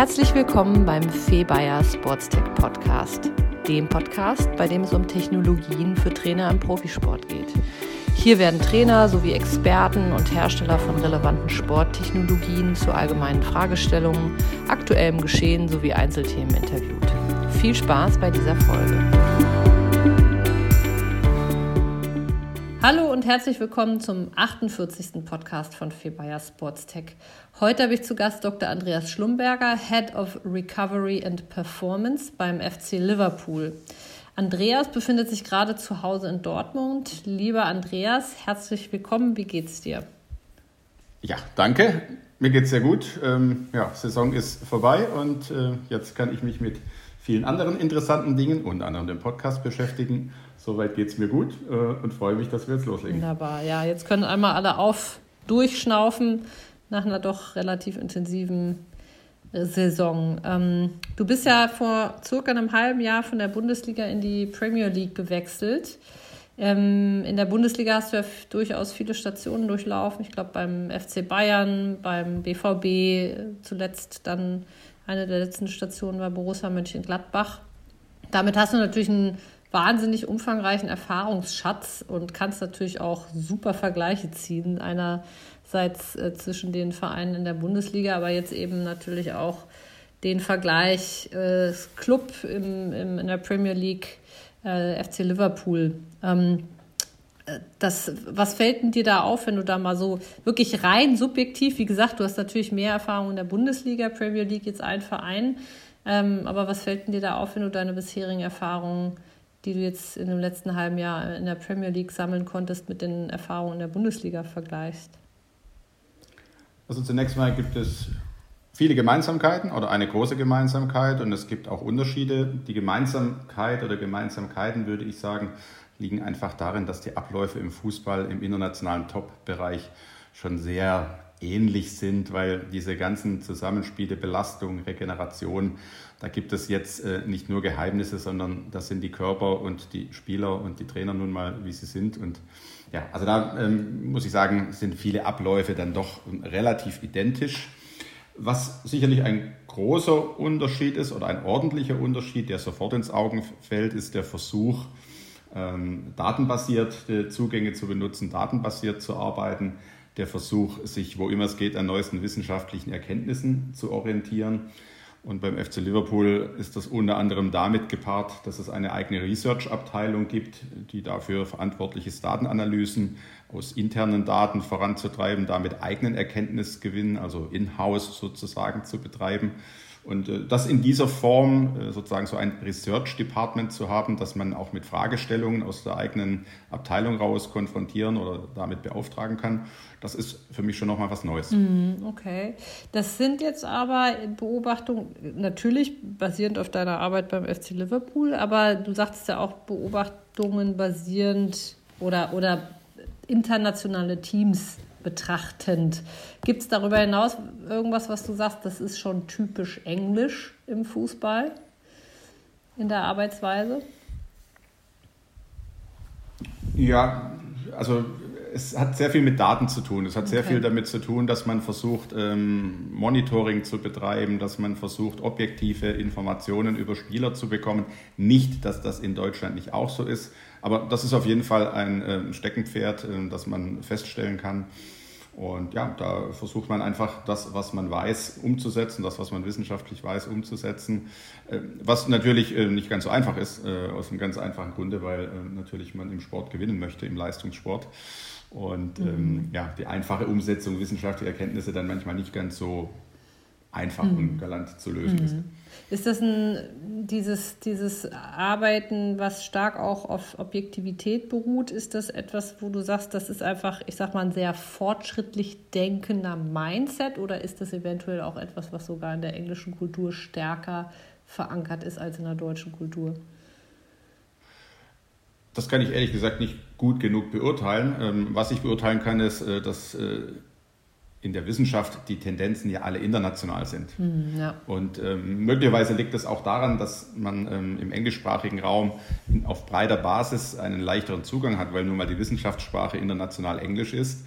Herzlich willkommen beim Febayer Sportstech Podcast, dem Podcast, bei dem es um Technologien für Trainer im Profisport geht. Hier werden Trainer sowie Experten und Hersteller von relevanten Sporttechnologien zu allgemeinen Fragestellungen, aktuellem Geschehen sowie Einzelthemen interviewt. Viel Spaß bei dieser Folge. Hallo und herzlich willkommen zum 48. Podcast von Febayer Sportstech. Heute habe ich zu Gast Dr. Andreas Schlumberger, Head of Recovery and Performance beim FC Liverpool. Andreas befindet sich gerade zu Hause in Dortmund. Lieber Andreas, herzlich willkommen. Wie geht's dir? Ja, danke. Mir geht's sehr gut. Saison ist vorbei und jetzt kann ich mich mit vielen anderen interessanten Dingen, unter anderem dem Podcast, beschäftigen. Soweit geht's mir gut und freue mich, dass wir jetzt loslegen. Wunderbar. Ja, jetzt können einmal alle durchschnaufen nach einer doch relativ intensiven Saison. Du bist ja vor circa einem halben Jahr von der Bundesliga in die Premier League gewechselt. In der Bundesliga hast du ja durchaus viele Stationen durchlaufen. Ich glaube beim FC Bayern, beim BVB, zuletzt dann eine der letzten Stationen war Borussia Mönchengladbach. Damit hast du natürlich einen wahnsinnig umfangreichen Erfahrungsschatz und kannst natürlich auch super Vergleiche ziehen. Einerseits zwischen den Vereinen in der Bundesliga, aber jetzt eben natürlich auch den Vergleich Club in der Premier League, FC Liverpool. Was fällt denn dir da auf, wenn du da mal so wirklich rein subjektiv, wie gesagt, du hast natürlich mehr Erfahrung in der Bundesliga, Premier League jetzt ein Verein, aber was fällt denn dir da auf, wenn du deine bisherigen Erfahrungen, die du jetzt in dem letzten halben Jahr in der Premier League sammeln konntest, mit den Erfahrungen in der Bundesliga vergleichst? Also zunächst mal gibt es viele Gemeinsamkeiten oder eine große Gemeinsamkeit und es gibt auch Unterschiede. Die Gemeinsamkeit oder Gemeinsamkeiten, würde ich sagen, liegen einfach darin, dass die Abläufe im Fußball im internationalen Top-Bereich schon sehr ähnlich sind, weil diese ganzen Zusammenspiele, Belastung, Regeneration, da gibt es jetzt nicht nur Geheimnisse, sondern das sind die Körper und die Spieler und die Trainer nun mal, wie sie sind. Und ja, also da muss ich sagen, sind viele Abläufe dann doch relativ identisch. Was sicherlich ein großer Unterschied ist oder ein ordentlicher Unterschied, der sofort ins Auge fällt, ist der Versuch, datenbasierte Zugänge zu benutzen, datenbasiert zu arbeiten, der Versuch, sich, wo immer es geht, an neuesten wissenschaftlichen Erkenntnissen zu orientieren. Und beim FC Liverpool ist das unter anderem damit gepaart, dass es eine eigene Research-Abteilung gibt, die dafür verantwortlich ist, Datenanalysen aus internen Daten voranzutreiben, damit eigenen Erkenntnisgewinn, also in-house sozusagen zu betreiben. Und das in dieser Form, sozusagen so ein Research-Department zu haben, dass man auch mit Fragestellungen aus der eigenen Abteilung raus konfrontieren oder damit beauftragen kann, das ist für mich schon nochmal was Neues. Okay. Das sind jetzt aber Beobachtungen, natürlich basierend auf deiner Arbeit beim FC Liverpool, aber du sagtest ja auch Beobachtungen basierend oder internationale Teams betrachtend. Gibt es darüber hinaus irgendwas, was du sagst, das ist schon typisch englisch im Fußball, in der Arbeitsweise? Ja, also es hat sehr viel mit Daten zu tun. Es hat sehr viel damit zu tun, dass man versucht, Monitoring zu betreiben, dass man versucht, objektive Informationen über Spieler zu bekommen. Nicht, dass das in Deutschland nicht auch so ist, aber das ist auf jeden Fall ein Steckenpferd, das man feststellen kann. Und ja, da versucht man einfach das, was man weiß, umzusetzen, das, was man wissenschaftlich weiß, umzusetzen. Was natürlich nicht ganz so einfach ist, aus einem ganz einfachen Grunde, weil natürlich man im Sport gewinnen möchte, im Leistungssport. Und die einfache Umsetzung wissenschaftlicher Erkenntnisse dann manchmal nicht ganz so einfach und galant zu lösen ist. Ist das dieses Arbeiten, was stark auch auf Objektivität beruht, ist das etwas, wo du sagst, das ist einfach, ich sag mal, ein sehr fortschrittlich denkender Mindset, oder ist das eventuell auch etwas, was sogar in der englischen Kultur stärker verankert ist als in der deutschen Kultur? Das kann ich ehrlich gesagt nicht gut genug beurteilen. Was ich beurteilen kann, ist, dass in der Wissenschaft die Tendenzen ja alle international sind. Ja. Und möglicherweise liegt es auch daran, dass man im englischsprachigen Raum auf breiter Basis einen leichteren Zugang hat, weil nun mal die Wissenschaftssprache international Englisch ist.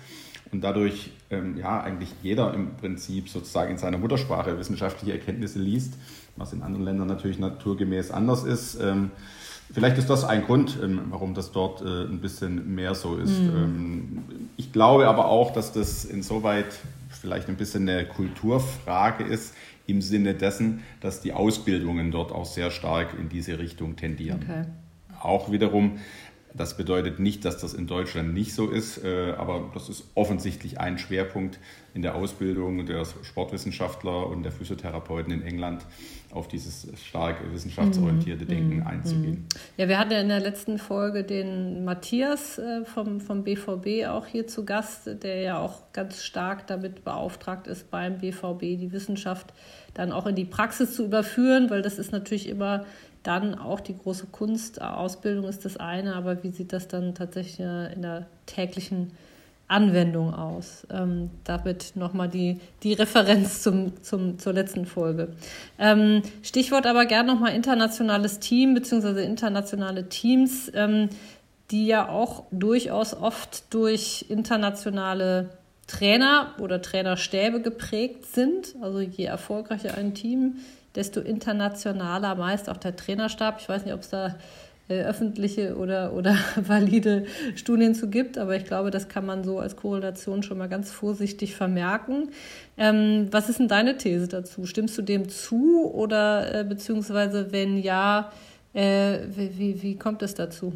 und dadurch eigentlich jeder im Prinzip sozusagen in seiner Muttersprache wissenschaftliche Erkenntnisse liest, was in anderen Ländern natürlich naturgemäß anders ist. Vielleicht ist das ein Grund, warum das dort ein bisschen mehr so ist. Ich glaube aber auch, dass das insoweit vielleicht ein bisschen eine Kulturfrage ist, im Sinne dessen, dass die Ausbildungen dort auch sehr stark in diese Richtung tendieren. Okay. Auch wiederum, das bedeutet nicht, dass das in Deutschland nicht so ist, aber das ist offensichtlich ein Schwerpunkt in der Ausbildung der Sportwissenschaftler und der Physiotherapeuten in England, auf dieses stark wissenschaftsorientierte Denken einzugehen. Ja, wir hatten ja in der letzten Folge den Matthias vom BVB auch hier zu Gast, der ja auch ganz stark damit beauftragt ist, beim BVB die Wissenschaft dann auch in die Praxis zu überführen, weil das ist natürlich immer dann auch die große Kunst. Ausbildung ist das eine, aber wie sieht das dann tatsächlich in der täglichen Anwendung aus? Damit nochmal die Referenz zur letzten Folge. Stichwort aber gerne nochmal internationales Team bzw. internationale Teams, die ja auch durchaus oft durch internationale Trainer oder Trainerstäbe geprägt sind. Also je erfolgreicher ein Team, desto internationaler meist auch der Trainerstab. Ich weiß nicht, ob es da öffentliche oder valide Studien zu gibt, aber ich glaube, das kann man so als Korrelation schon mal ganz vorsichtig vermerken. Was ist denn deine These dazu? Stimmst du dem zu oder beziehungsweise wenn ja, wie kommt es dazu?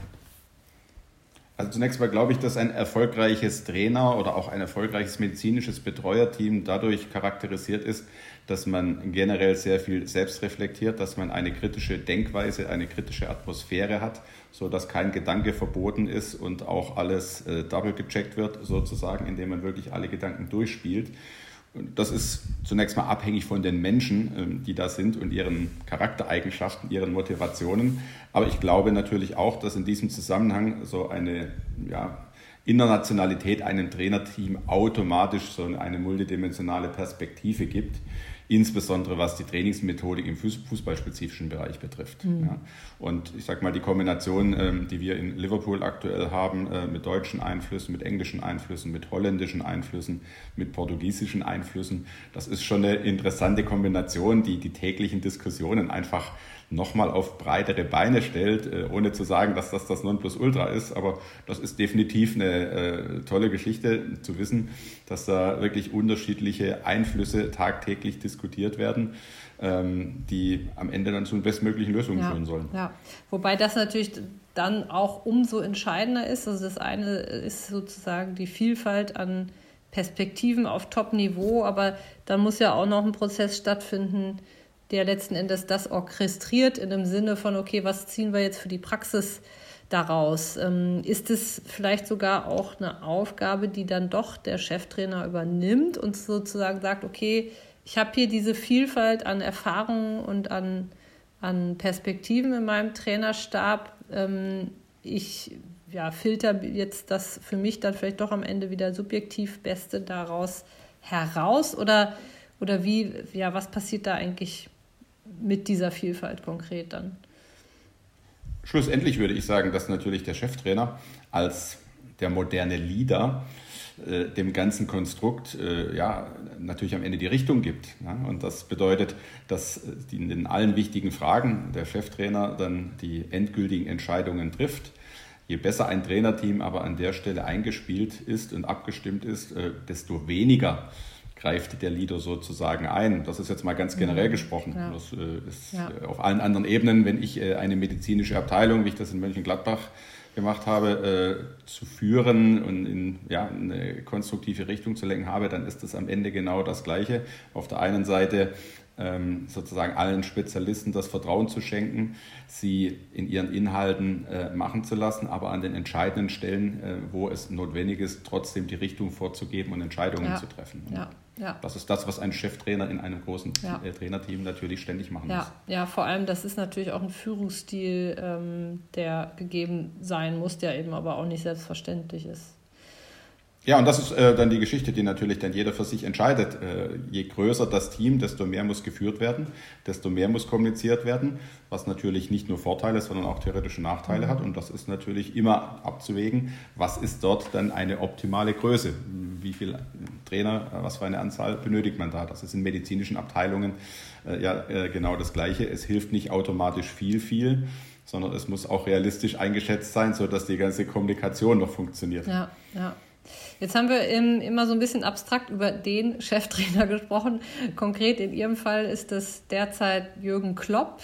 Also zunächst mal glaube ich, dass ein erfolgreiches Trainer- oder auch ein erfolgreiches medizinisches Betreuerteam dadurch charakterisiert ist, dass man generell sehr viel selbst reflektiert, dass man eine kritische Denkweise, eine kritische Atmosphäre hat, sodass kein Gedanke verboten ist und auch alles double gecheckt wird, sozusagen, indem man wirklich alle Gedanken durchspielt. Das ist zunächst mal abhängig von den Menschen, die da sind und ihren Charaktereigenschaften, ihren Motivationen. Aber ich glaube natürlich auch, dass in diesem Zusammenhang so eine Internationalität einem Trainerteam automatisch so eine multidimensionale Perspektive gibt. Insbesondere was die Trainingsmethodik im fußballspezifischen Bereich betrifft. Mhm. Ja. Und ich sage mal, die Kombination, die wir in Liverpool aktuell haben, mit deutschen Einflüssen, mit englischen Einflüssen, mit holländischen Einflüssen, mit portugiesischen Einflüssen, das ist schon eine interessante Kombination, die die täglichen Diskussionen einfach nochmal auf breitere Beine stellt, ohne zu sagen, dass das Nonplusultra ist. Aber das ist definitiv eine tolle Geschichte, zu wissen, dass da wirklich unterschiedliche Einflüsse tagtäglich diskutiert werden, die am Ende dann zu den bestmöglichen Lösungen führen sollen. Ja, wobei das natürlich dann auch umso entscheidender ist. Also das eine ist sozusagen die Vielfalt an Perspektiven auf Top-Niveau, aber dann muss ja auch noch ein Prozess stattfinden, der letzten Endes das orchestriert in dem Sinne von, okay, was ziehen wir jetzt für die Praxis daraus? Ist es vielleicht sogar auch eine Aufgabe, die dann doch der Cheftrainer übernimmt und sozusagen sagt, okay, ich habe hier diese Vielfalt an Erfahrungen und an Perspektiven in meinem Trainerstab. Ich filter jetzt das für mich dann vielleicht doch am Ende wieder subjektiv Beste daraus heraus oder wie, was passiert da eigentlich mit dieser Vielfalt konkret dann? Schlussendlich würde ich sagen, dass natürlich der Cheftrainer als der moderne Leader dem ganzen Konstrukt natürlich am Ende die Richtung gibt. Ja? Und das bedeutet, dass in allen wichtigen Fragen der Cheftrainer dann die endgültigen Entscheidungen trifft. Je besser ein Trainerteam aber an der Stelle eingespielt ist und abgestimmt ist, desto weniger greift der Leader sozusagen ein. Das ist jetzt mal ganz generell gesprochen. Ja. Das ist auf allen anderen Ebenen, wenn ich eine medizinische Abteilung, wie ich das in Mönchengladbach gemacht habe, zu führen und in eine konstruktive Richtung zu lenken habe, dann ist das am Ende genau das Gleiche. Auf der einen Seite sozusagen allen Spezialisten das Vertrauen zu schenken, sie in ihren Inhalten machen zu lassen, aber an den entscheidenden Stellen, wo es notwendig ist, trotzdem die Richtung vorzugeben und Entscheidungen zu treffen. Ja. Das ist das, was ein Cheftrainer in einem großen Trainerteam natürlich ständig machen muss. Ja, vor allem, das ist natürlich auch ein Führungsstil, der gegeben sein muss, der eben aber auch nicht selbstverständlich ist. Ja, und das ist dann die Geschichte, die natürlich dann jeder für sich entscheidet. Je größer das Team, desto mehr muss geführt werden, desto mehr muss kommuniziert werden, was natürlich nicht nur Vorteile, sondern auch theoretische Nachteile hat. Und das ist natürlich immer abzuwägen, was ist dort dann eine optimale Größe? Wie viele Trainer, was für eine Anzahl benötigt man da? Das ist in medizinischen Abteilungen genau das Gleiche. Es hilft nicht automatisch viel, sondern es muss auch realistisch eingeschätzt sein, sodass die ganze Kommunikation noch funktioniert. Ja. Jetzt haben wir immer so ein bisschen abstrakt über den Cheftrainer gesprochen. Konkret in Ihrem Fall ist das derzeit Jürgen Klopp.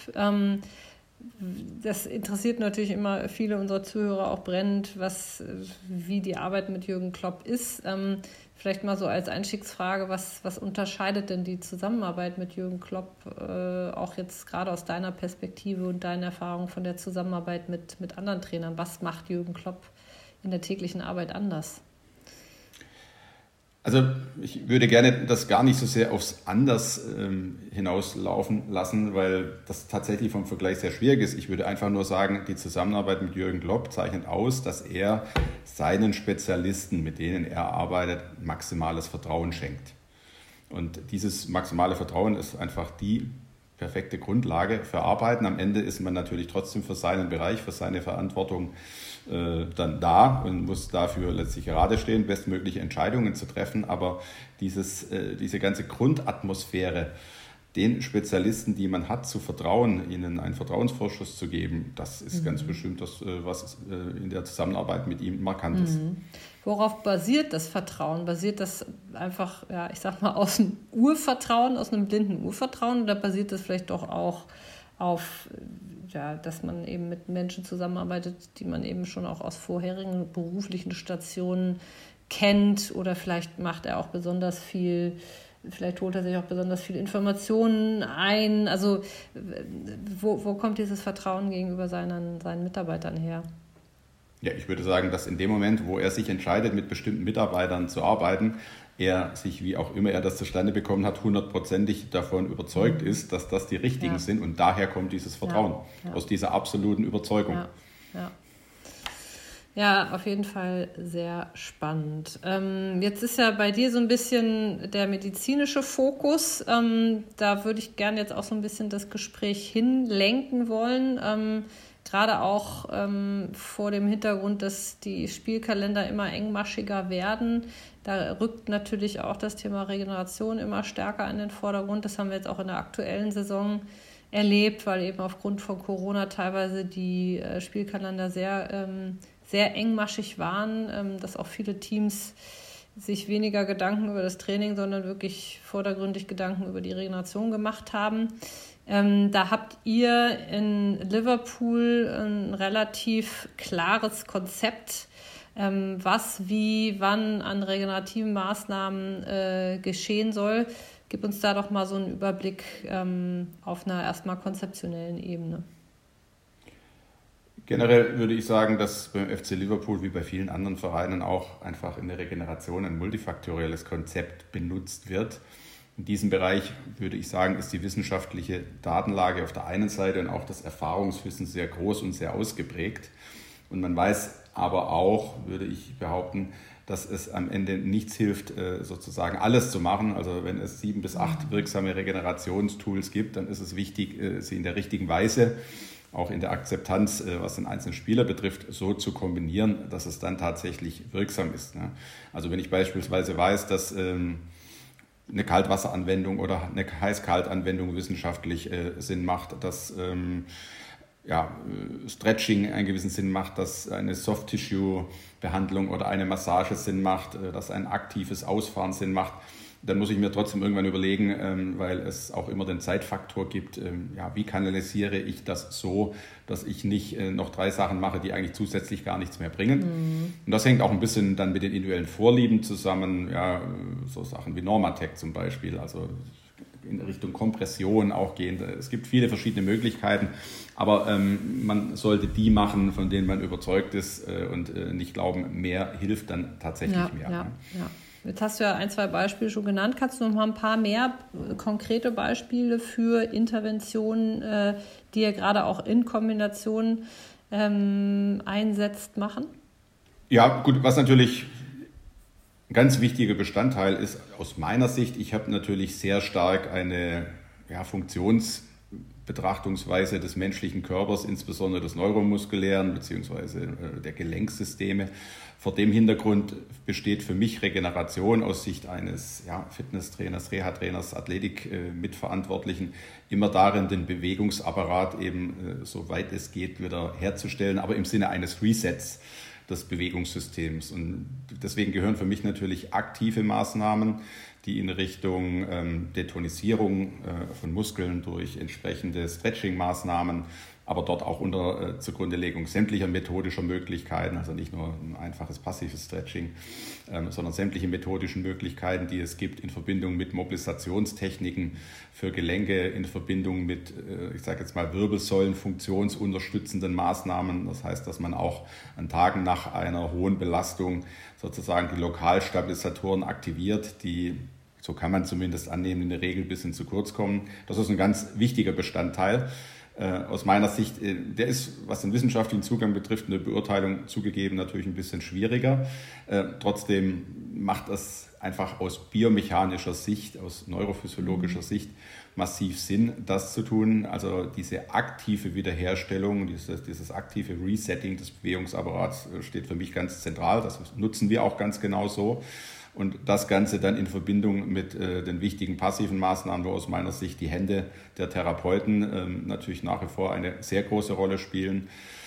Das interessiert natürlich immer viele unserer Zuhörer auch brennend, wie die Arbeit mit Jürgen Klopp ist. Vielleicht mal so als Einstiegsfrage, was unterscheidet denn die Zusammenarbeit mit Jürgen Klopp, auch jetzt gerade aus deiner Perspektive und deiner Erfahrung von der Zusammenarbeit mit anderen Trainern? Was macht Jürgen Klopp in der täglichen Arbeit anders? Also ich würde gerne das gar nicht so sehr aufs Anders hinauslaufen lassen, weil das tatsächlich vom Vergleich sehr schwierig ist. Ich würde einfach nur sagen, die Zusammenarbeit mit Jürgen Klopp zeichnet aus, dass er seinen Spezialisten, mit denen er arbeitet, maximales Vertrauen schenkt. Und dieses maximale Vertrauen ist einfach die perfekte Grundlage für Arbeiten. Am Ende ist man natürlich trotzdem für seinen Bereich, für seine Verantwortung dann da und muss dafür letztlich gerade stehen, bestmögliche Entscheidungen zu treffen. Aber diese ganze Grundatmosphäre, den Spezialisten, die man hat, zu vertrauen, ihnen einen Vertrauensvorschuss zu geben, das ist ganz bestimmt das, was in der Zusammenarbeit mit ihm markant ist. Worauf basiert das Vertrauen? Basiert das einfach, ich sag mal, aus einem Urvertrauen, aus einem blinden Urvertrauen, oder basiert das vielleicht doch auch auf, dass man eben mit Menschen zusammenarbeitet, die man eben schon auch aus vorherigen beruflichen Stationen kennt, oder vielleicht macht er auch besonders viel, vielleicht holt er sich auch besonders viel Informationen ein. Also wo kommt dieses Vertrauen gegenüber seinen Mitarbeitern her? Ja, ich würde sagen, dass in dem Moment, wo er sich entscheidet, mit bestimmten Mitarbeitern zu arbeiten, er sich, wie auch immer er das zustande bekommen hat, 100%ig davon überzeugt ist, dass das die Richtigen sind. Und daher kommt dieses Vertrauen, aus dieser absoluten Überzeugung. Ja, auf jeden Fall sehr spannend. Jetzt ist ja bei dir so ein bisschen der medizinische Fokus. Da würde ich gerne jetzt auch so ein bisschen das Gespräch hinlenken wollen. Gerade auch vor dem Hintergrund, dass die Spielkalender immer engmaschiger werden. Da rückt natürlich auch das Thema Regeneration immer stärker in den Vordergrund. Das haben wir jetzt auch in der aktuellen Saison erlebt, weil eben aufgrund von Corona teilweise die Spielkalender sehr engmaschig waren, dass auch viele Teams sich weniger Gedanken über das Training, sondern wirklich vordergründig Gedanken über die Regeneration gemacht haben. Da habt ihr in Liverpool ein relativ klares Konzept, was, wie, wann an regenerativen Maßnahmen geschehen soll. Gib uns da doch mal so einen Überblick auf einer erstmal konzeptionellen Ebene. Generell würde ich sagen, dass beim FC Liverpool wie bei vielen anderen Vereinen auch einfach in der Regeneration ein multifaktorielles Konzept benutzt wird. In diesem Bereich würde ich sagen, ist die wissenschaftliche Datenlage auf der einen Seite und auch das Erfahrungswissen sehr groß und sehr ausgeprägt. Und man weiß aber auch, würde ich behaupten, dass es am Ende nichts hilft, sozusagen alles zu machen. Also wenn es 7 bis 8 wirksame Regenerationstools gibt, dann ist es wichtig, sie in der richtigen Weise, auch in der Akzeptanz, was den einzelnen Spieler betrifft, so zu kombinieren, dass es dann tatsächlich wirksam ist. Also wenn ich beispielsweise weiß, dass eine Kaltwasseranwendung oder eine Heiß-Kalt-Anwendung wissenschaftlich Sinn macht, dass Stretching einen gewissen Sinn macht, dass eine Soft-Tissue-Behandlung oder eine Massage Sinn macht, dass ein aktives Ausfahren Sinn macht, dann muss ich mir trotzdem irgendwann überlegen, weil es auch immer den Zeitfaktor gibt, wie kanalisiere ich das so, dass ich nicht noch 3 Sachen mache, die eigentlich zusätzlich gar nichts mehr bringen. Und das hängt auch ein bisschen dann mit den individuellen Vorlieben zusammen, so Sachen wie Normatec zum Beispiel, also in Richtung Kompression auch gehen. Es gibt viele verschiedene Möglichkeiten, aber man sollte die machen, von denen man überzeugt ist und nicht glauben, mehr hilft dann tatsächlich mehr. Ja. Jetzt hast du ja 1, 2 Beispiele schon genannt. Kannst du noch mal ein paar mehr konkrete Beispiele für Interventionen, die ihr gerade auch in Kombination einsetzt, machen? Ja, gut, was natürlich Ein ganz wichtiger Bestandteil ist aus meiner Sicht, ich habe natürlich sehr stark eine Funktionsbetrachtungsweise des menschlichen Körpers, insbesondere des neuromuskulären bzw. der Gelenksysteme. Vor dem Hintergrund besteht für mich Regeneration aus Sicht eines Fitnesstrainers, Reha-Trainers, Athletik-Mitverantwortlichen immer darin, den Bewegungsapparat eben soweit es geht wieder herzustellen, aber im Sinne eines Resets des Bewegungssystems. Und deswegen gehören für mich natürlich aktive Maßnahmen, die in Richtung Detonisierung von Muskeln durch entsprechende Stretching-Maßnahmen, aber dort auch unter Zugrundelegung sämtlicher methodischer Möglichkeiten, also nicht nur ein einfaches passives Stretching, sondern sämtliche methodischen Möglichkeiten, die es gibt in Verbindung mit Mobilisationstechniken für Gelenke, in Verbindung mit, ich sage jetzt mal, Wirbelsäulen, funktionsunterstützenden Maßnahmen. Das heißt, dass man auch an Tagen nach einer hohen Belastung sozusagen die Lokalstabilisatoren aktiviert, die, so kann man zumindest annehmen, in der Regel ein bisschen zu kurz kommen. Das ist ein ganz wichtiger Bestandteil. Aus meiner Sicht, der ist, was den wissenschaftlichen Zugang betrifft, eine Beurteilung zugegeben natürlich ein bisschen schwieriger. Trotzdem macht das einfach aus biomechanischer Sicht, aus neurophysiologischer Sicht massiv Sinn, das zu tun. Also diese aktive Wiederherstellung, dieses aktive Resetting des Bewegungsapparats steht für mich ganz zentral. Das nutzen wir auch ganz genau so. Und das Ganze dann in Verbindung mit den wichtigen passiven Maßnahmen, wo aus meiner Sicht die Hände der Therapeuten natürlich nach wie vor eine sehr große Rolle spielen.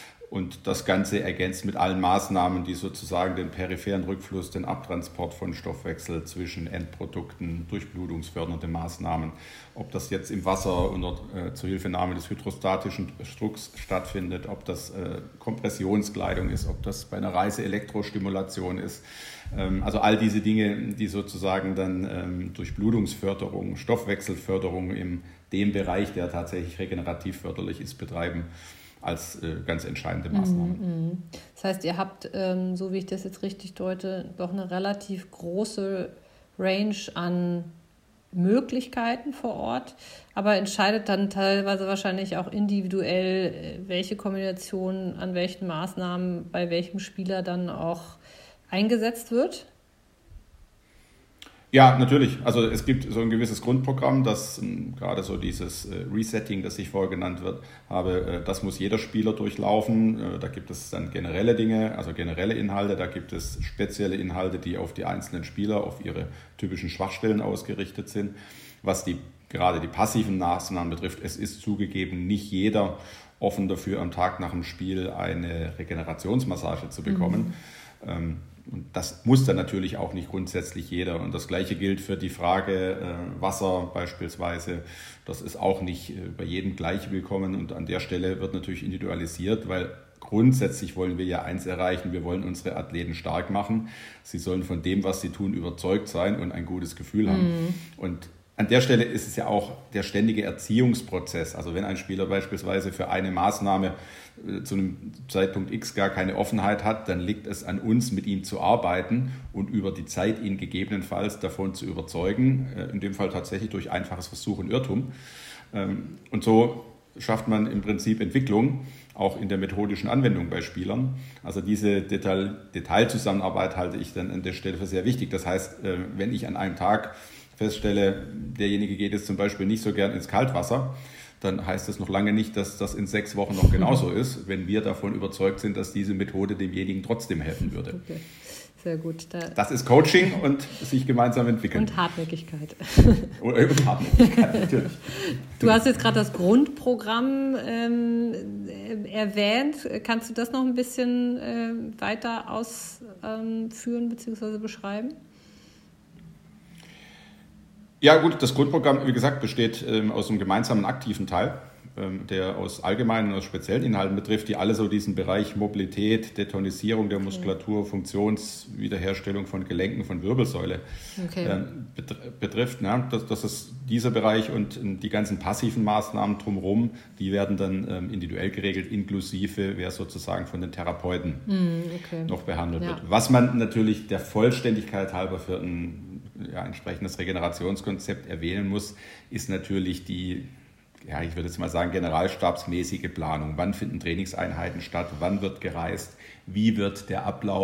Und das Ganze ergänzt mit allen Maßnahmen, die sozusagen den peripheren Rückfluss, den Abtransport von Stoffwechsel zwischen Endprodukten, durchblutungsfördernde Maßnahmen, ob das jetzt im Wasser unter Zuhilfenahme des hydrostatischen Drucks stattfindet, ob das Kompressionskleidung ist, ob das bei einer Reise Elektrostimulation ist. Also all diese Dinge, die sozusagen dann Durchblutungsförderung, Stoffwechselförderung in dem Bereich, der tatsächlich regenerativ förderlich ist, betreiben, als ganz entscheidende Maßnahme. Das heißt, ihr habt, so wie ich das jetzt richtig deute, doch eine relativ große Range an Möglichkeiten vor Ort, aber entscheidet dann teilweise wahrscheinlich auch individuell, welche Kombination an welchen Maßnahmen bei welchem Spieler dann auch eingesetzt wird? Ja, natürlich. Also es gibt so ein gewisses Grundprogramm, das gerade so dieses Resetting, das ich vorher genannt habe, das muss jeder Spieler durchlaufen. Da gibt es dann generelle Dinge, also generelle Inhalte. Da gibt es spezielle Inhalte, die auf die einzelnen Spieler, auf ihre typischen Schwachstellen ausgerichtet sind. Was gerade die passiven Maßnahmen betrifft, es ist zugegeben, nicht jeder offen dafür, am Tag nach dem Spiel eine Regenerationsmassage zu bekommen. Und das muss dann natürlich auch nicht grundsätzlich jeder. Und das Gleiche gilt für die Frage Wasser beispielsweise. Das ist auch nicht bei jedem gleich willkommen. Und an der Stelle wird natürlich individualisiert, weil grundsätzlich wollen wir ja eins erreichen. Wir wollen unsere Athleten stark machen. Sie sollen von dem, was sie tun, überzeugt sein und ein gutes Gefühl haben. Und an der Stelle ist es ja auch der ständige Erziehungsprozess. Also wenn ein Spieler beispielsweise für eine Maßnahme zu einem Zeitpunkt X gar keine Offenheit hat, dann liegt es an uns, mit ihm zu arbeiten und über die Zeit ihn gegebenenfalls davon zu überzeugen, in dem Fall tatsächlich durch einfaches Versuch und Irrtum. Und so schafft man im Prinzip Entwicklung, auch in der methodischen Anwendung bei Spielern. Also diese Detailzusammenarbeit halte ich dann an der Stelle für sehr wichtig. Das heißt, wenn ich an einem Tag feststelle, derjenige geht jetzt zum Beispiel nicht so gern ins Kaltwasser, dann heißt das noch lange nicht, dass das in 6 Wochen noch genauso ist, wenn wir davon überzeugt sind, dass diese Methode demjenigen trotzdem helfen würde. Okay. Sehr gut. Das ist Coaching und sich gemeinsam entwickeln. Und Hartnäckigkeit. Und Hartnäckigkeit, natürlich. Du hast jetzt gerade das Grundprogramm erwähnt. Kannst du das noch ein bisschen weiter ausführen bzw. beschreiben? Ja gut, das Grundprogramm, wie gesagt, besteht aus einem gemeinsamen aktiven Teil, der aus allgemeinen und aus speziellen Inhalten betrifft, die alle so diesen Bereich Mobilität, Detonisierung der Muskulatur, Funktionswiederherstellung von Gelenken, von Wirbelsäule betrifft. Ne? Das ist dieser Bereich und die ganzen passiven Maßnahmen drumherum, die werden dann individuell geregelt, inklusive wer sozusagen von den Therapeuten noch behandelt wird. Was man natürlich der Vollständigkeit halber für ein entsprechendes Regenerationskonzept erwähnen muss, ist natürlich die, ich würde jetzt mal sagen, generalstabsmäßige Planung. Wann finden Trainingseinheiten statt? Wann wird gereist? Wie wird der Ablauf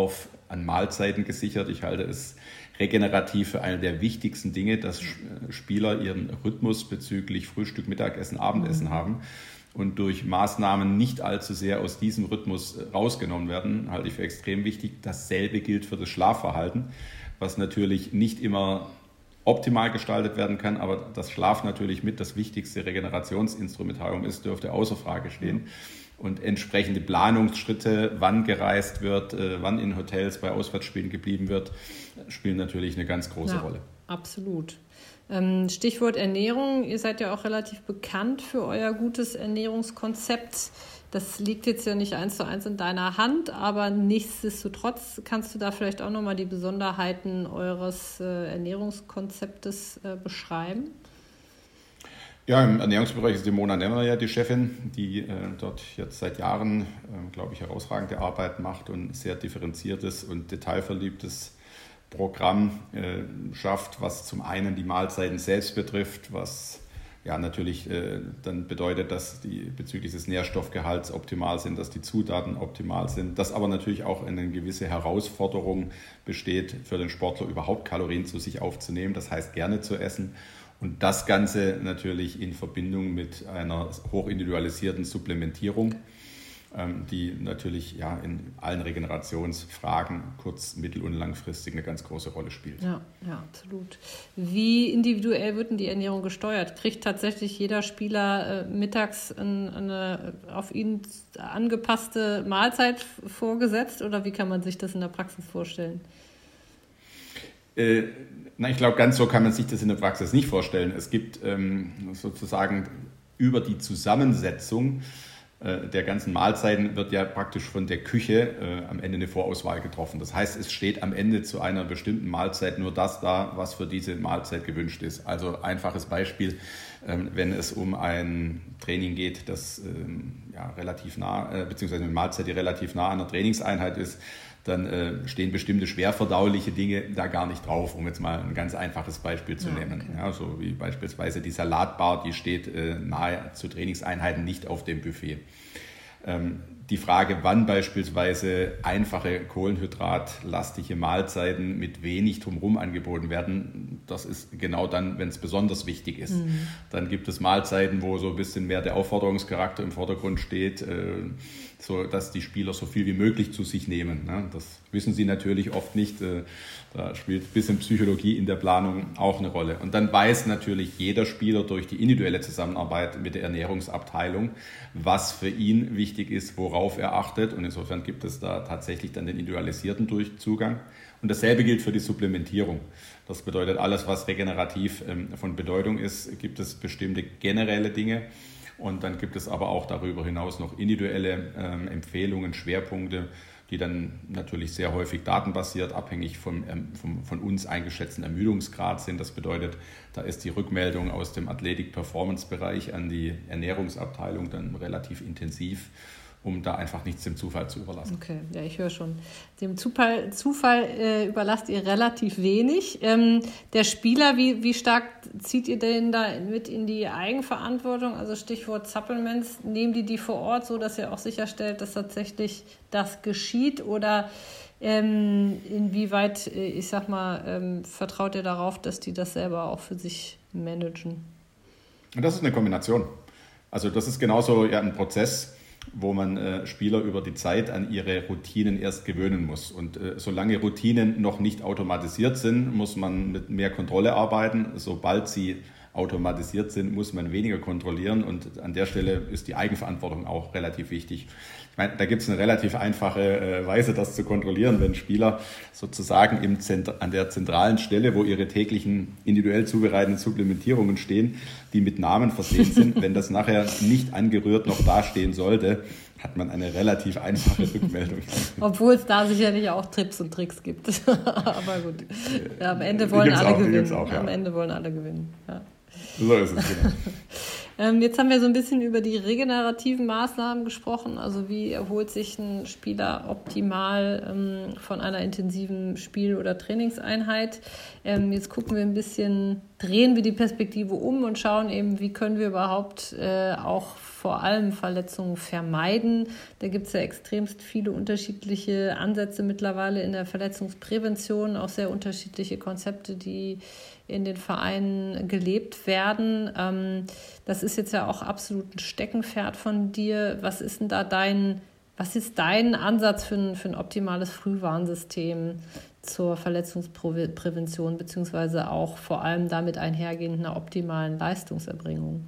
an Mahlzeiten gesichert. Ich halte es regenerativ für eine der wichtigsten Dinge, dass Spieler ihren Rhythmus bezüglich Frühstück, Mittagessen, Abendessen haben und durch Maßnahmen nicht allzu sehr aus diesem Rhythmus rausgenommen werden, halte ich für extrem wichtig. Dasselbe gilt für das Schlafverhalten, was natürlich nicht immer optimal gestaltet werden kann, aber das Schlaf natürlich mit das wichtigste Regenerationsinstrumentarium ist, dürfte außer Frage stehen. Und entsprechende Planungsschritte, wann gereist wird, wann in Hotels bei Auswärtsspielen geblieben wird, spielen natürlich eine ganz große Rolle. Absolut. Stichwort Ernährung. Ihr seid ja auch relativ bekannt für euer gutes Ernährungskonzept. Das liegt jetzt ja nicht 1:1 in deiner Hand, aber nichtsdestotrotz kannst du da vielleicht auch nochmal die Besonderheiten eures Ernährungskonzeptes beschreiben? Ja, im Ernährungsbereich ist die Mona Nemmer ja die Chefin, die dort jetzt seit Jahren, glaube ich, herausragende Arbeit macht und sehr differenziertes und detailverliebtes Programm schafft, was zum einen die Mahlzeiten selbst betrifft, was ja natürlich dann bedeutet, dass die bezüglich des Nährstoffgehalts optimal sind, dass die Zutaten optimal sind, dass aber natürlich auch eine gewisse Herausforderung besteht für den Sportler, überhaupt Kalorien zu sich aufzunehmen, das heißt gerne zu essen. Und das Ganze natürlich in Verbindung mit einer hochindividualisierten Supplementierung, die natürlich ja in allen Regenerationsfragen kurz-, mittel- und langfristig eine ganz große Rolle spielt. Ja, absolut. Wie individuell wird denn die Ernährung gesteuert? Kriegt tatsächlich jeder Spieler mittags eine auf ihn angepasste Mahlzeit vorgesetzt oder wie kann man sich das in der Praxis vorstellen? Ich glaube, ganz so kann man sich das in der Praxis nicht vorstellen. Es gibt sozusagen über die Zusammensetzung der ganzen Mahlzeiten wird ja praktisch von der Küche am Ende eine Vorauswahl getroffen. Das heißt, es steht am Ende zu einer bestimmten Mahlzeit nur das da, was für diese Mahlzeit gewünscht ist. Also einfaches Beispiel, wenn es um ein Training geht, das relativ nah, beziehungsweise eine Mahlzeit, die relativ nah an einer Trainingseinheit ist, dann stehen bestimmte schwerverdauliche Dinge da gar nicht drauf, um jetzt mal ein ganz einfaches Beispiel zu nennen. Okay. Ja, so wie beispielsweise die Salatbar, die steht nahe zu Trainingseinheiten nicht auf dem Buffet. Die Frage, wann beispielsweise einfache kohlenhydratlastige Mahlzeiten mit wenig drumherum angeboten werden, das ist genau dann, wenn es besonders wichtig ist. Dann gibt es Mahlzeiten, wo so ein bisschen mehr der Aufforderungscharakter im Vordergrund steht, so dass die Spieler so viel wie möglich zu sich nehmen. Das wissen sie natürlich oft nicht. Da spielt ein bisschen Psychologie in der Planung auch eine Rolle. Und dann weiß natürlich jeder Spieler durch die individuelle Zusammenarbeit mit der Ernährungsabteilung, was für ihn wichtig ist, worauf er achtet. Und insofern gibt es da tatsächlich dann den individualisierten Zugang. Und dasselbe gilt für die Supplementierung. Das bedeutet, alles, was regenerativ von Bedeutung ist, gibt es bestimmte generelle Dinge. Und dann gibt es aber auch darüber hinaus noch individuelle Empfehlungen, Schwerpunkte, die dann natürlich sehr häufig datenbasiert, abhängig von uns eingeschätzten Ermüdungsgrad sind. Das bedeutet, da ist die Rückmeldung aus dem Athletik-Performance-Bereich an die Ernährungsabteilung dann relativ intensiv, um da einfach nichts dem Zufall zu überlassen. Okay, ja, ich höre schon. Dem Zufall überlasst ihr relativ wenig. Der Spieler, wie stark zieht ihr denn da mit in die Eigenverantwortung? Also Stichwort Supplements, nehmen die vor Ort, so dass ihr auch sicherstellt, dass tatsächlich das geschieht? Oder inwieweit, vertraut ihr darauf, dass die das selber auch für sich managen? Und das ist eine Kombination. Also das ist genauso ein Prozess, wo man Spieler über die Zeit an ihre Routinen erst gewöhnen muss. Und solange Routinen noch nicht automatisiert sind, muss man mit mehr Kontrolle arbeiten. Sobald sie automatisiert sind, muss man weniger kontrollieren. Und an der Stelle ist die Eigenverantwortung auch relativ wichtig. Ich meine, da gibt es eine relativ einfache Weise, das zu kontrollieren, wenn Spieler sozusagen an der zentralen Stelle, wo ihre täglichen individuell zubereiteten Supplementierungen stehen, die mit Namen versehen sind, wenn das nachher nicht angerührt noch dastehen sollte, hat man eine relativ einfache Rückmeldung. Obwohl es da sicherlich auch Tipps und Tricks gibt. Aber gut, ja, am Ende wollen alle gewinnen. Am Ende wollen alle gewinnen. Ja. So ist es, genau. Jetzt haben wir so ein bisschen über die regenerativen Maßnahmen gesprochen. Also wie erholt sich ein Spieler optimal von einer intensiven Spiel- oder Trainingseinheit. Jetzt gucken wir ein bisschen drehen wir die Perspektive um und schauen eben, wie können wir überhaupt auch vor allem Verletzungen vermeiden. Da gibt es ja extremst viele unterschiedliche Ansätze mittlerweile in der Verletzungsprävention, auch sehr unterschiedliche Konzepte, die in den Vereinen gelebt werden. Das ist jetzt ja auch absolut ein Steckenpferd von dir. Was ist denn da dein Ansatz für ein optimales Frühwarnsystem zur Verletzungsprävention, beziehungsweise auch vor allem damit einhergehend einer optimalen Leistungserbringung?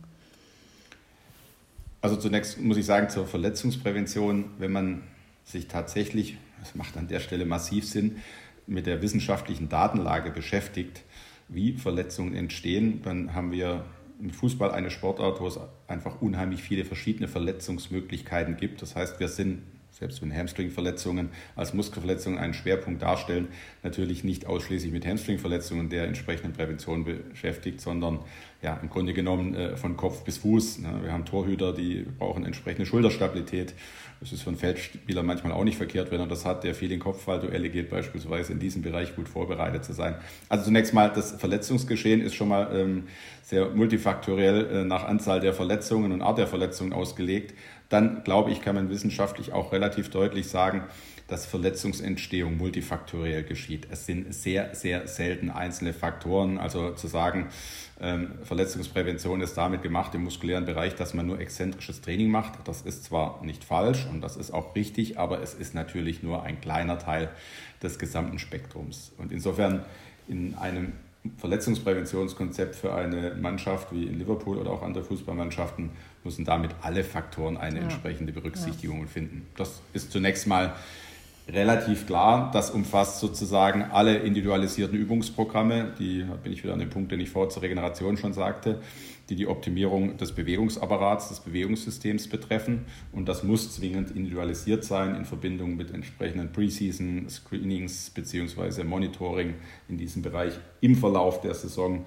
Also zunächst muss ich sagen, zur Verletzungsprävention, wenn man sich tatsächlich, das macht an der Stelle massiv Sinn, mit der wissenschaftlichen Datenlage beschäftigt, wie Verletzungen entstehen, dann haben wir im Fußball eine Sportart, wo es einfach unheimlich viele verschiedene Verletzungsmöglichkeiten gibt. Das heißt, wir sind, selbst wenn Hamstringverletzungen als Muskelverletzungen einen Schwerpunkt darstellen, natürlich nicht ausschließlich mit Hamstringverletzungen der entsprechenden Prävention beschäftigt, sondern ja, im Grunde genommen von Kopf bis Fuß. Wir haben Torhüter, die brauchen entsprechende Schulterstabilität. Das ist für einen Feldspieler manchmal auch nicht verkehrt, wenn er das hat, der viel in Kopfballduelle geht, beispielsweise in diesem Bereich gut vorbereitet zu sein. Also zunächst mal, das Verletzungsgeschehen ist schon mal sehr multifaktoriell nach Anzahl der Verletzungen und Art der Verletzungen ausgelegt. Dann, glaube ich, kann man wissenschaftlich auch relativ deutlich sagen, dass Verletzungsentstehung multifaktoriell geschieht. Es sind sehr, sehr selten einzelne Faktoren. Also zu sagen, Verletzungsprävention ist damit gemacht im muskulären Bereich, dass man nur exzentrisches Training macht. Das ist zwar nicht falsch und das ist auch richtig, aber es ist natürlich nur ein kleiner Teil des gesamten Spektrums. Und insofern in einem Verletzungspräventionskonzept für eine Mannschaft wie in Liverpool oder auch andere Fußballmannschaften müssen damit alle Faktoren eine entsprechende Berücksichtigung finden. Das ist zunächst mal relativ klar. Das umfasst sozusagen alle individualisierten Übungsprogramme. Da bin ich wieder an dem Punkt, den ich vorher zur Regeneration schon sagte, die Optimierung des Bewegungsapparats, des Bewegungssystems betreffen. Und das muss zwingend individualisiert sein in Verbindung mit entsprechenden Preseason-Screenings bzw. Monitoring in diesem Bereich im Verlauf der Saison.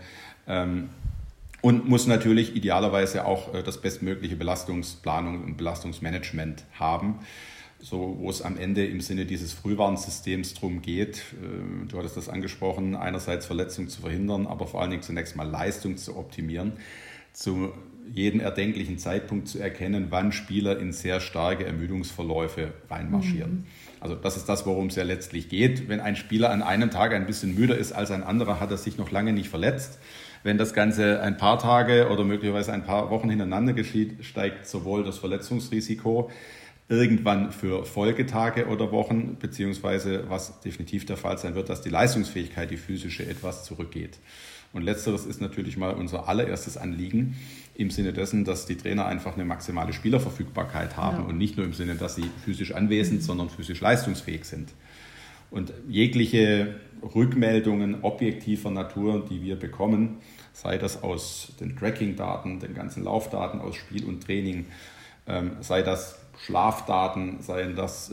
Und muss natürlich idealerweise auch das bestmögliche Belastungsplanung und Belastungsmanagement haben, so wo es am Ende im Sinne dieses Frühwarnsystems darum geht, du hattest das angesprochen, einerseits Verletzungen zu verhindern, aber vor allen Dingen zunächst mal Leistung zu optimieren, zu jedem erdenklichen Zeitpunkt zu erkennen, wann Spieler in sehr starke Ermüdungsverläufe reinmarschieren. Also das ist das, worum es ja letztlich geht. Wenn ein Spieler an einem Tag ein bisschen müder ist als ein anderer, hat er sich noch lange nicht verletzt. Wenn das Ganze ein paar Tage oder möglicherweise ein paar Wochen hintereinander geschieht, steigt sowohl das Verletzungsrisiko irgendwann für Folgetage oder Wochen, beziehungsweise was definitiv der Fall sein wird, dass die Leistungsfähigkeit, die physische, etwas zurückgeht. Und letzteres ist natürlich mal unser allererstes Anliegen im Sinne dessen, dass die Trainer einfach eine maximale Spielerverfügbarkeit haben und nicht nur im Sinne, dass sie physisch anwesend, sondern physisch leistungsfähig sind. Und jegliche Rückmeldungen objektiver Natur, die wir bekommen, sei das aus den Tracking-Daten, den ganzen Laufdaten aus Spiel und Training, sei das Schlafdaten, seien das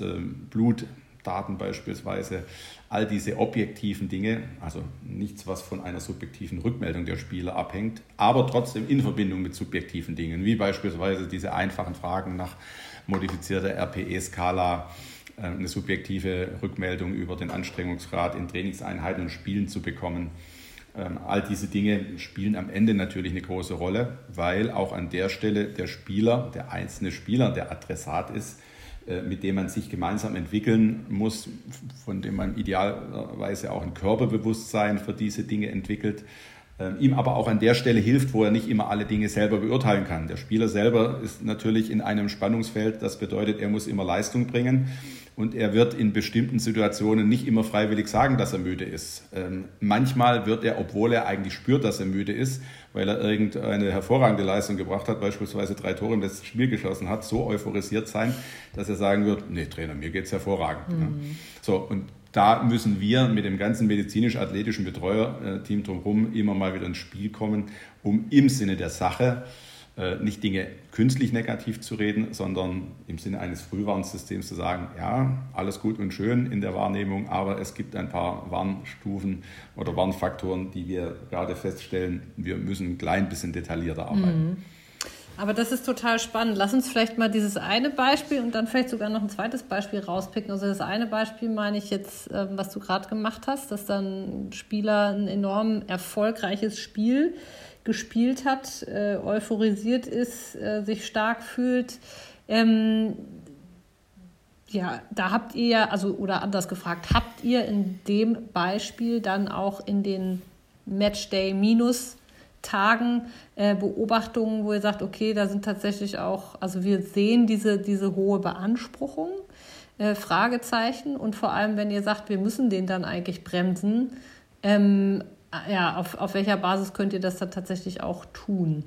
Blutdaten beispielsweise, all diese objektiven Dinge, also nichts, was von einer subjektiven Rückmeldung der Spieler abhängt, aber trotzdem in Verbindung mit subjektiven Dingen, wie beispielsweise diese einfachen Fragen nach modifizierter RPE-Skala, eine subjektive Rückmeldung über den Anstrengungsgrad in Trainingseinheiten und Spielen zu bekommen. All diese Dinge spielen am Ende natürlich eine große Rolle, weil auch an der Stelle der Spieler, der einzelne Spieler, der Adressat ist, mit dem man sich gemeinsam entwickeln muss, von dem man idealerweise auch ein Körperbewusstsein für diese Dinge entwickelt, ihm aber auch an der Stelle hilft, wo er nicht immer alle Dinge selber beurteilen kann. Der Spieler selber ist natürlich in einem Spannungsfeld, das bedeutet, er muss immer Leistung bringen. Und er wird in bestimmten Situationen nicht immer freiwillig sagen, dass er müde ist. Manchmal wird er, obwohl er eigentlich spürt, dass er müde ist, weil er irgendeine hervorragende Leistung gebracht hat, beispielsweise 3 Tore im letzten Spiel geschossen hat, so euphorisiert sein, dass er sagen wird, nee Trainer, mir geht's hervorragend. Mhm. So, und da müssen wir mit dem ganzen medizinisch-athletischen Betreuerteam drumherum immer mal wieder ins Spiel kommen, um im Sinne der Sache nicht Dinge künstlich negativ zu reden, sondern im Sinne eines Frühwarnsystems zu sagen, ja, alles gut und schön in der Wahrnehmung, aber es gibt ein paar Warnstufen oder Warnfaktoren, die wir gerade feststellen, wir müssen ein klein bisschen detaillierter arbeiten. Aber das ist total spannend. Lass uns vielleicht mal dieses eine Beispiel und dann vielleicht sogar noch ein zweites Beispiel rauspicken. Also das eine Beispiel meine ich jetzt, was du gerade gemacht hast, dass dann ein Spieler ein enorm erfolgreiches Spiel gespielt hat, euphorisiert ist, sich stark fühlt. Ja, da habt ihr, also oder anders gefragt, habt ihr in dem Beispiel dann auch in den Matchday-Minus-Tagen Beobachtungen, wo ihr sagt, okay, da sind tatsächlich auch, also wir sehen diese hohe Beanspruchung, Fragezeichen, und vor allem, wenn ihr sagt, wir müssen den dann eigentlich bremsen, auf welcher Basis könnt ihr das dann tatsächlich auch tun?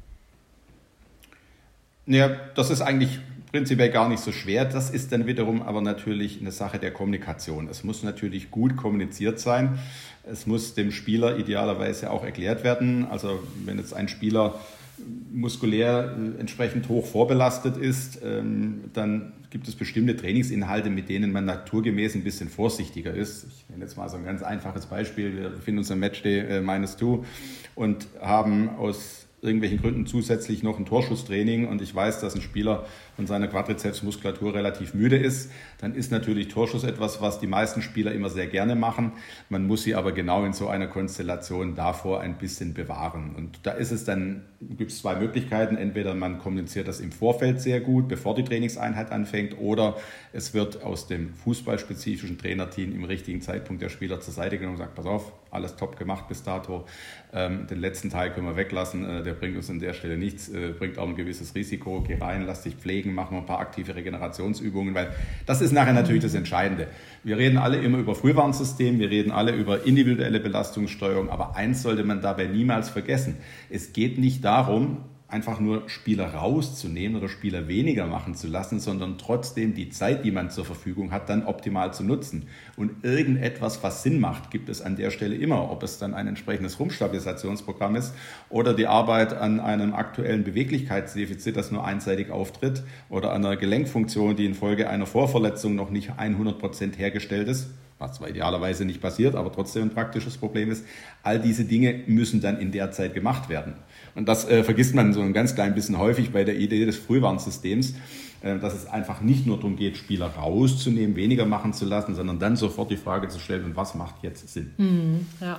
Ja, das ist eigentlich prinzipiell gar nicht so schwer. Das ist dann wiederum aber natürlich eine Sache der Kommunikation. Es muss natürlich gut kommuniziert sein. Es muss dem Spieler idealerweise auch erklärt werden. Also wenn jetzt ein Spieler muskulär entsprechend hoch vorbelastet ist, dann gibt es bestimmte Trainingsinhalte, mit denen man naturgemäß ein bisschen vorsichtiger ist. Ich nenne jetzt mal so ein ganz einfaches Beispiel. Wir befinden uns am Matchday -2 und haben aus irgendwelchen Gründen zusätzlich noch ein Torschusstraining und ich weiß, dass ein Spieler von seiner Quadrizepsmuskulatur relativ müde ist, dann ist natürlich Torschuss etwas, was die meisten Spieler immer sehr gerne machen. Man muss sie aber genau in so einer Konstellation davor ein bisschen bewahren. Und da ist es dann, gibt es zwei Möglichkeiten. Entweder man kommuniziert das im Vorfeld sehr gut, bevor die Trainingseinheit anfängt, oder es wird aus dem fußballspezifischen Trainerteam im richtigen Zeitpunkt der Spieler zur Seite genommen und sagt, pass auf, alles top gemacht bis dato. Den letzten Teil können wir weglassen, der bringt uns an der Stelle nichts, bringt auch ein gewisses Risiko. Geh rein, lass dich pflegen, mach noch ein paar aktive Regenerationsübungen, weil das ist nachher natürlich das Entscheidende. Wir reden alle immer über Frühwarnsystem, wir reden alle über individuelle Belastungssteuerung, aber eins sollte man dabei niemals vergessen. Es geht nicht darum, einfach nur Spieler rauszunehmen oder Spieler weniger machen zu lassen, sondern trotzdem die Zeit, die man zur Verfügung hat, dann optimal zu nutzen. Und irgendetwas, was Sinn macht, gibt es an der Stelle immer. Ob es dann ein entsprechendes Rumpfstabilisationsprogramm ist oder die Arbeit an einem aktuellen Beweglichkeitsdefizit, das nur einseitig auftritt, oder an einer Gelenkfunktion, die infolge einer Vorverletzung noch nicht 100% hergestellt ist, was zwar idealerweise nicht passiert, aber trotzdem ein praktisches Problem ist. All diese Dinge müssen dann in der Zeit gemacht werden. Und das vergisst man so ein ganz klein bisschen häufig bei der Idee des Frühwarnsystems, dass es einfach nicht nur darum geht, Spieler rauszunehmen, weniger machen zu lassen, sondern dann sofort die Frage zu stellen, und was macht jetzt Sinn? Ja.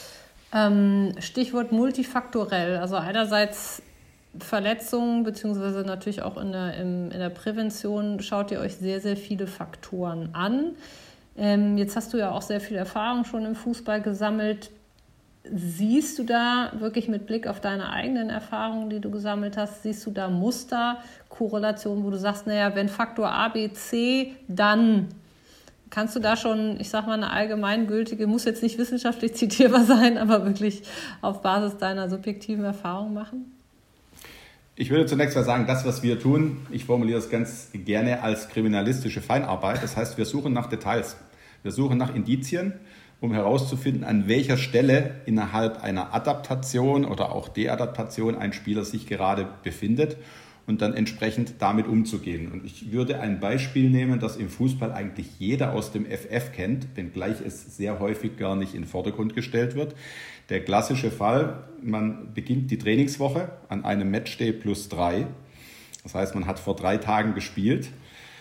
Stichwort multifaktorell, also einerseits Verletzungen, beziehungsweise natürlich auch in der Prävention schaut ihr euch sehr, sehr viele Faktoren an. Jetzt hast du ja auch sehr viel Erfahrung schon im Fußball gesammelt. Siehst du da wirklich mit Blick auf deine eigenen Erfahrungen, die du gesammelt hast, siehst du da Muster, Korrelationen, wo du sagst, naja, wenn Faktor A, B, C, dann kannst du da schon, ich sag mal, eine allgemeingültige, muss jetzt nicht wissenschaftlich zitierbar sein, aber wirklich auf Basis deiner subjektiven Erfahrung machen? Ich würde zunächst mal sagen, das, was wir tun, ich formuliere es ganz gerne als kriminalistische Feinarbeit. Das heißt, wir suchen nach Details. Wir suchen nach Indizien, um herauszufinden, an welcher Stelle innerhalb einer Adaptation oder auch Deadaptation ein Spieler sich gerade befindet und dann entsprechend damit umzugehen. Und ich würde ein Beispiel nehmen, das im Fußball eigentlich jeder aus dem FF kennt, wenngleich es sehr häufig gar nicht in den Vordergrund gestellt wird. Der klassische Fall, man beginnt die Trainingswoche an einem Matchday +3. Das heißt, man hat vor 3 Tagen gespielt.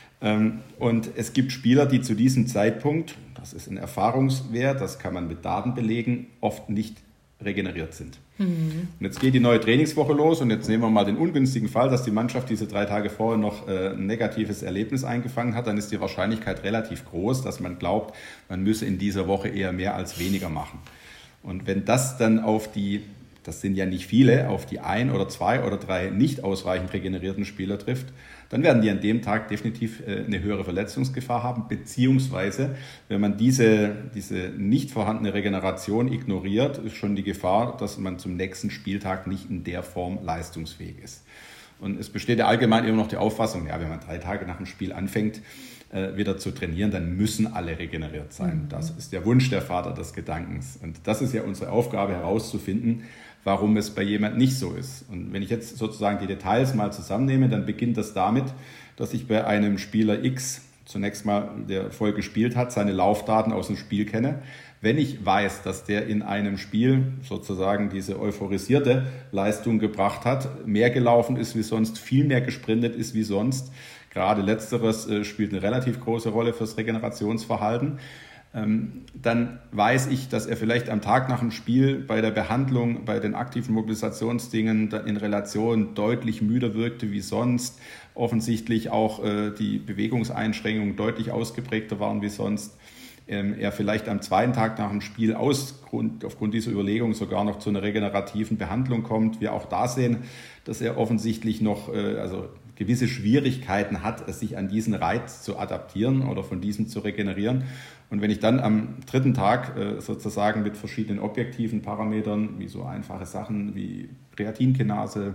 Und es gibt Spieler, die zu diesem Zeitpunkt, das ist ein Erfahrungswert, das kann man mit Daten belegen, oft nicht regeneriert sind. Und jetzt geht die neue Trainingswoche los und jetzt nehmen wir mal den ungünstigen Fall, dass die Mannschaft diese 3 Tage vorher noch ein negatives Erlebnis eingefangen hat, dann ist die Wahrscheinlichkeit relativ groß, dass man glaubt, man müsse in dieser Woche eher mehr als weniger machen. Und wenn das dann das sind ja nicht viele, auf die 1 oder 2 oder 3 nicht ausreichend regenerierten Spieler trifft, dann werden die an dem Tag definitiv eine höhere Verletzungsgefahr haben, beziehungsweise wenn man diese nicht vorhandene Regeneration ignoriert, ist schon die Gefahr, dass man zum nächsten Spieltag nicht in der Form leistungsfähig ist. Und es besteht ja allgemein immer noch die Auffassung, ja, wenn man 3 Tage nach dem Spiel anfängt, wieder zu trainieren, dann müssen alle regeneriert sein. Das ist der Wunsch der Vater des Gedankens. Und das ist ja unsere Aufgabe, herauszufinden, warum es bei jemand nicht so ist. Und wenn ich jetzt sozusagen die Details mal zusammennehme, dann beginnt das damit, dass ich bei einem Spieler X zunächst mal, der voll gespielt hat, seine Laufdaten aus dem Spiel kenne. Wenn ich weiß, dass der in einem Spiel sozusagen diese euphorisierte Leistung gebracht hat, mehr gelaufen ist wie sonst, viel mehr gesprintet ist wie sonst, gerade letzteres spielt eine relativ große Rolle fürs Regenerationsverhalten, dann weiß ich, dass er vielleicht am Tag nach dem Spiel bei der Behandlung, bei den aktiven Mobilisationsdingen in Relation deutlich müder wirkte wie sonst, offensichtlich auch die Bewegungseinschränkungen deutlich ausgeprägter waren wie sonst. Er vielleicht am zweiten Tag nach dem Spiel aufgrund dieser Überlegung sogar noch zu einer regenerativen Behandlung kommt. Wir auch da sehen, dass er offensichtlich noch gewisse Schwierigkeiten hat, sich an diesen Reiz zu adaptieren oder von diesem zu regenerieren. Und wenn ich dann am dritten Tag sozusagen mit verschiedenen objektiven Parametern, wie so einfache Sachen wie Kreatinkinase,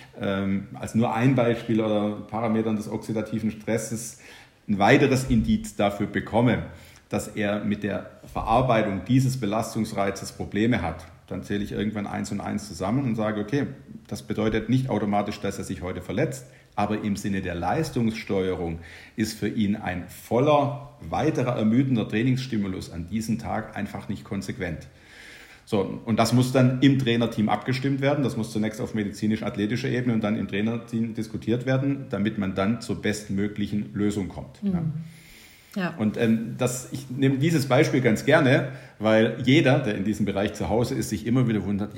als nur ein Beispiel oder Parametern des oxidativen Stresses, ein weiteres Indiz dafür bekomme, dass er mit der Verarbeitung dieses Belastungsreizes Probleme hat, dann zähle ich irgendwann 1 und 1 zusammen und sage, okay, das bedeutet nicht automatisch, dass er sich heute verletzt, aber im Sinne der Leistungssteuerung ist für ihn ein voller, weiterer ermüdender Trainingsstimulus an diesem Tag einfach nicht konsequent. So, und das muss dann im Trainerteam abgestimmt werden. Das muss zunächst auf medizinisch-athletischer Ebene und dann im Trainerteam diskutiert werden, damit man dann zur bestmöglichen Lösung kommt. Mhm. Ja. Und ich nehme dieses Beispiel ganz gerne, weil jeder, der in diesem Bereich zu Hause ist, sich immer wieder wundert,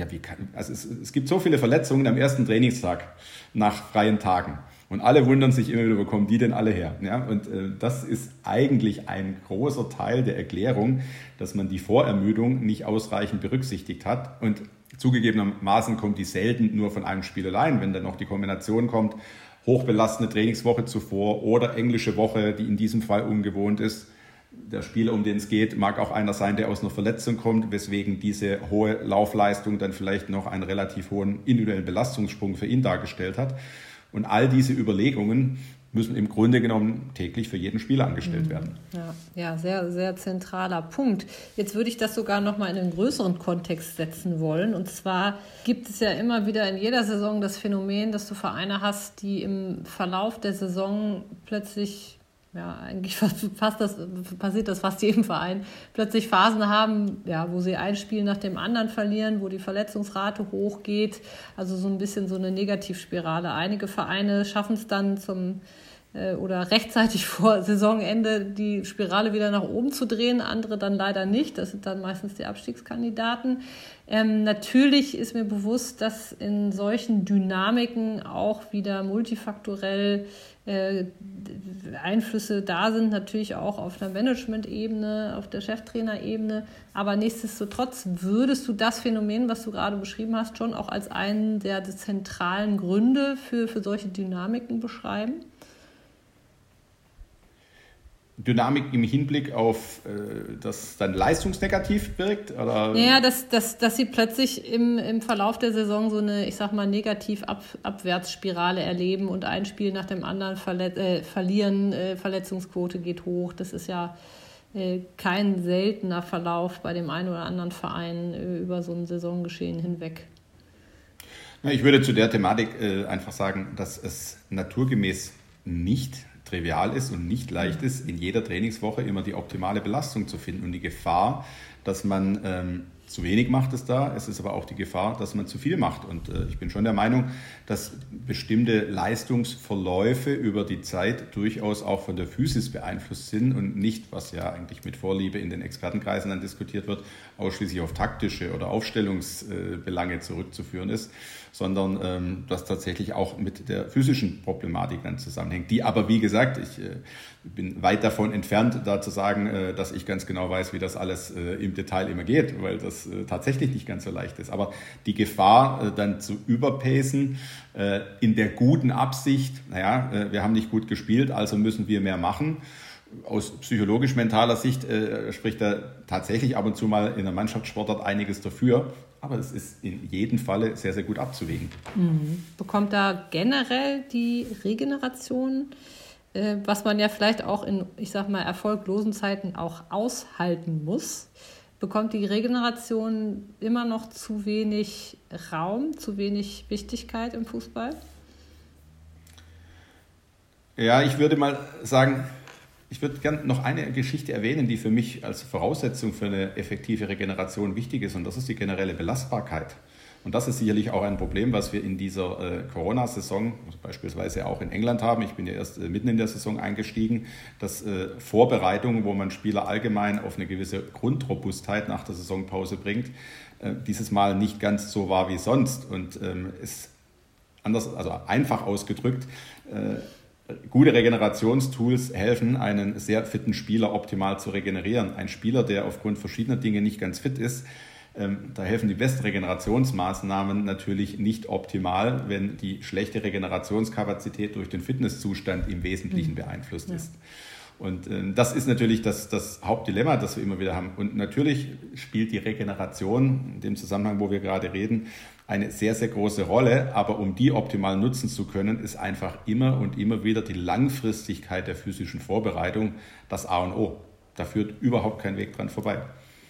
es gibt so viele Verletzungen am ersten Trainingstag nach freien Tagen. Und alle wundern sich immer wieder, wo kommen die denn alle her? Ja, und das ist eigentlich ein großer Teil der Erklärung, dass man die Vorermüdung nicht ausreichend berücksichtigt hat. Und zugegebenermaßen kommt die selten nur von einem Spiel allein, wenn dann noch die Kombination kommt, hochbelastende Trainingswoche zuvor oder englische Woche, die in diesem Fall ungewohnt ist. Der Spieler, um den es geht, mag auch einer sein, der aus einer Verletzung kommt, weswegen diese hohe Laufleistung dann vielleicht noch einen relativ hohen individuellen Belastungssprung für ihn dargestellt hat. Und all diese Überlegungen müssen im Grunde genommen täglich für jeden Spieler angestellt werden. Ja, sehr, sehr zentraler Punkt. Jetzt würde ich das sogar noch mal in einen größeren Kontext setzen wollen. Und zwar gibt es ja immer wieder in jeder Saison das Phänomen, dass du Vereine hast, die im Verlauf der Saison plötzlich, eigentlich passiert das fast jedem Verein, plötzlich Phasen haben, wo sie ein Spiel nach dem anderen verlieren, wo die Verletzungsrate hochgeht, also so ein bisschen so eine Negativspirale. Einige Vereine schaffen es dann oder rechtzeitig vor Saisonende die Spirale wieder nach oben zu drehen, andere dann leider nicht. Das sind dann meistens die Abstiegskandidaten. Natürlich ist mir bewusst, dass in solchen Dynamiken auch wieder multifaktorell Einflüsse da sind, natürlich auch auf der Management-Ebene, auf der Cheftrainer-Ebene. Aber nichtsdestotrotz würdest du das Phänomen, was du gerade beschrieben hast, schon auch als einen der zentralen Gründe für solche Dynamiken beschreiben? Dynamik im Hinblick auf, dass dann leistungsnegativ wirkt? Oder? Ja, dass sie plötzlich im Verlauf der Saison so eine, ich sag mal, Negativ-Abwärtsspirale erleben und ein Spiel nach dem anderen verlieren, Verletzungsquote geht hoch. Das ist ja kein seltener Verlauf bei dem einen oder anderen Verein über so ein Saisongeschehen hinweg. Ich würde zu der Thematik einfach sagen, dass es naturgemäß nicht trivial ist und nicht leicht ist, in jeder Trainingswoche immer die optimale Belastung zu finden. Und die Gefahr, dass man zu wenig macht, ist da. Es ist aber auch die Gefahr, dass man zu viel macht. Und ich bin schon der Meinung, dass bestimmte Leistungsverläufe über die Zeit durchaus auch von der Physis beeinflusst sind und nicht, was ja eigentlich mit Vorliebe in den Expertenkreisen dann diskutiert wird, ausschließlich auf taktische oder Aufstellungsbelange zurückzuführen ist, sondern das tatsächlich auch mit der physischen Problematik dann zusammenhängt. Die aber, wie gesagt, ich bin weit davon entfernt, da zu sagen, dass ich ganz genau weiß, wie das alles im Detail immer geht, weil das tatsächlich nicht ganz so leicht ist. Aber die Gefahr, dann zu überpacen, in der guten Absicht, wir haben nicht gut gespielt, also müssen wir mehr machen. Aus psychologisch-mentaler Sicht spricht da tatsächlich ab und zu mal in der Mannschaftssportart einiges dafür. Aber es ist in jedem Falle sehr, sehr gut abzuwägen. Bekommt da generell die Regeneration, was man ja vielleicht auch in, ich sag mal, erfolglosen Zeiten auch aushalten muss, bekommt die Regeneration immer noch zu wenig Raum, zu wenig Wichtigkeit im Fußball? Ja, ich würde mal sagen, Ich würde gerne noch eine Geschichte erwähnen, die für mich als Voraussetzung für eine effektive Regeneration wichtig ist, und das ist die generelle Belastbarkeit. Und das ist sicherlich auch ein Problem, was wir in dieser Corona-Saison, also beispielsweise auch in England haben. Ich bin ja erst mitten in der Saison eingestiegen, dass Vorbereitungen, wo man Spieler allgemein auf eine gewisse Grundrobustheit nach der Saisonpause bringt, dieses Mal nicht ganz so war wie sonst. Und es anders, also einfach ausgedrückt, gute Regenerationstools helfen, einen sehr fitten Spieler optimal zu regenerieren. Ein Spieler, der aufgrund verschiedener Dinge nicht ganz fit ist, da helfen die besten Regenerationsmaßnahmen natürlich nicht optimal, wenn die schlechte Regenerationskapazität durch den Fitnesszustand im Wesentlichen beeinflusst ist. Und das ist natürlich das Hauptdilemma, das wir immer wieder haben. Und natürlich spielt die Regeneration in dem Zusammenhang, wo wir gerade reden, eine sehr, sehr große Rolle. Aber um die optimal nutzen zu können, ist einfach immer und immer wieder die Langfristigkeit der physischen Vorbereitung das A und O. Da führt überhaupt kein Weg dran vorbei.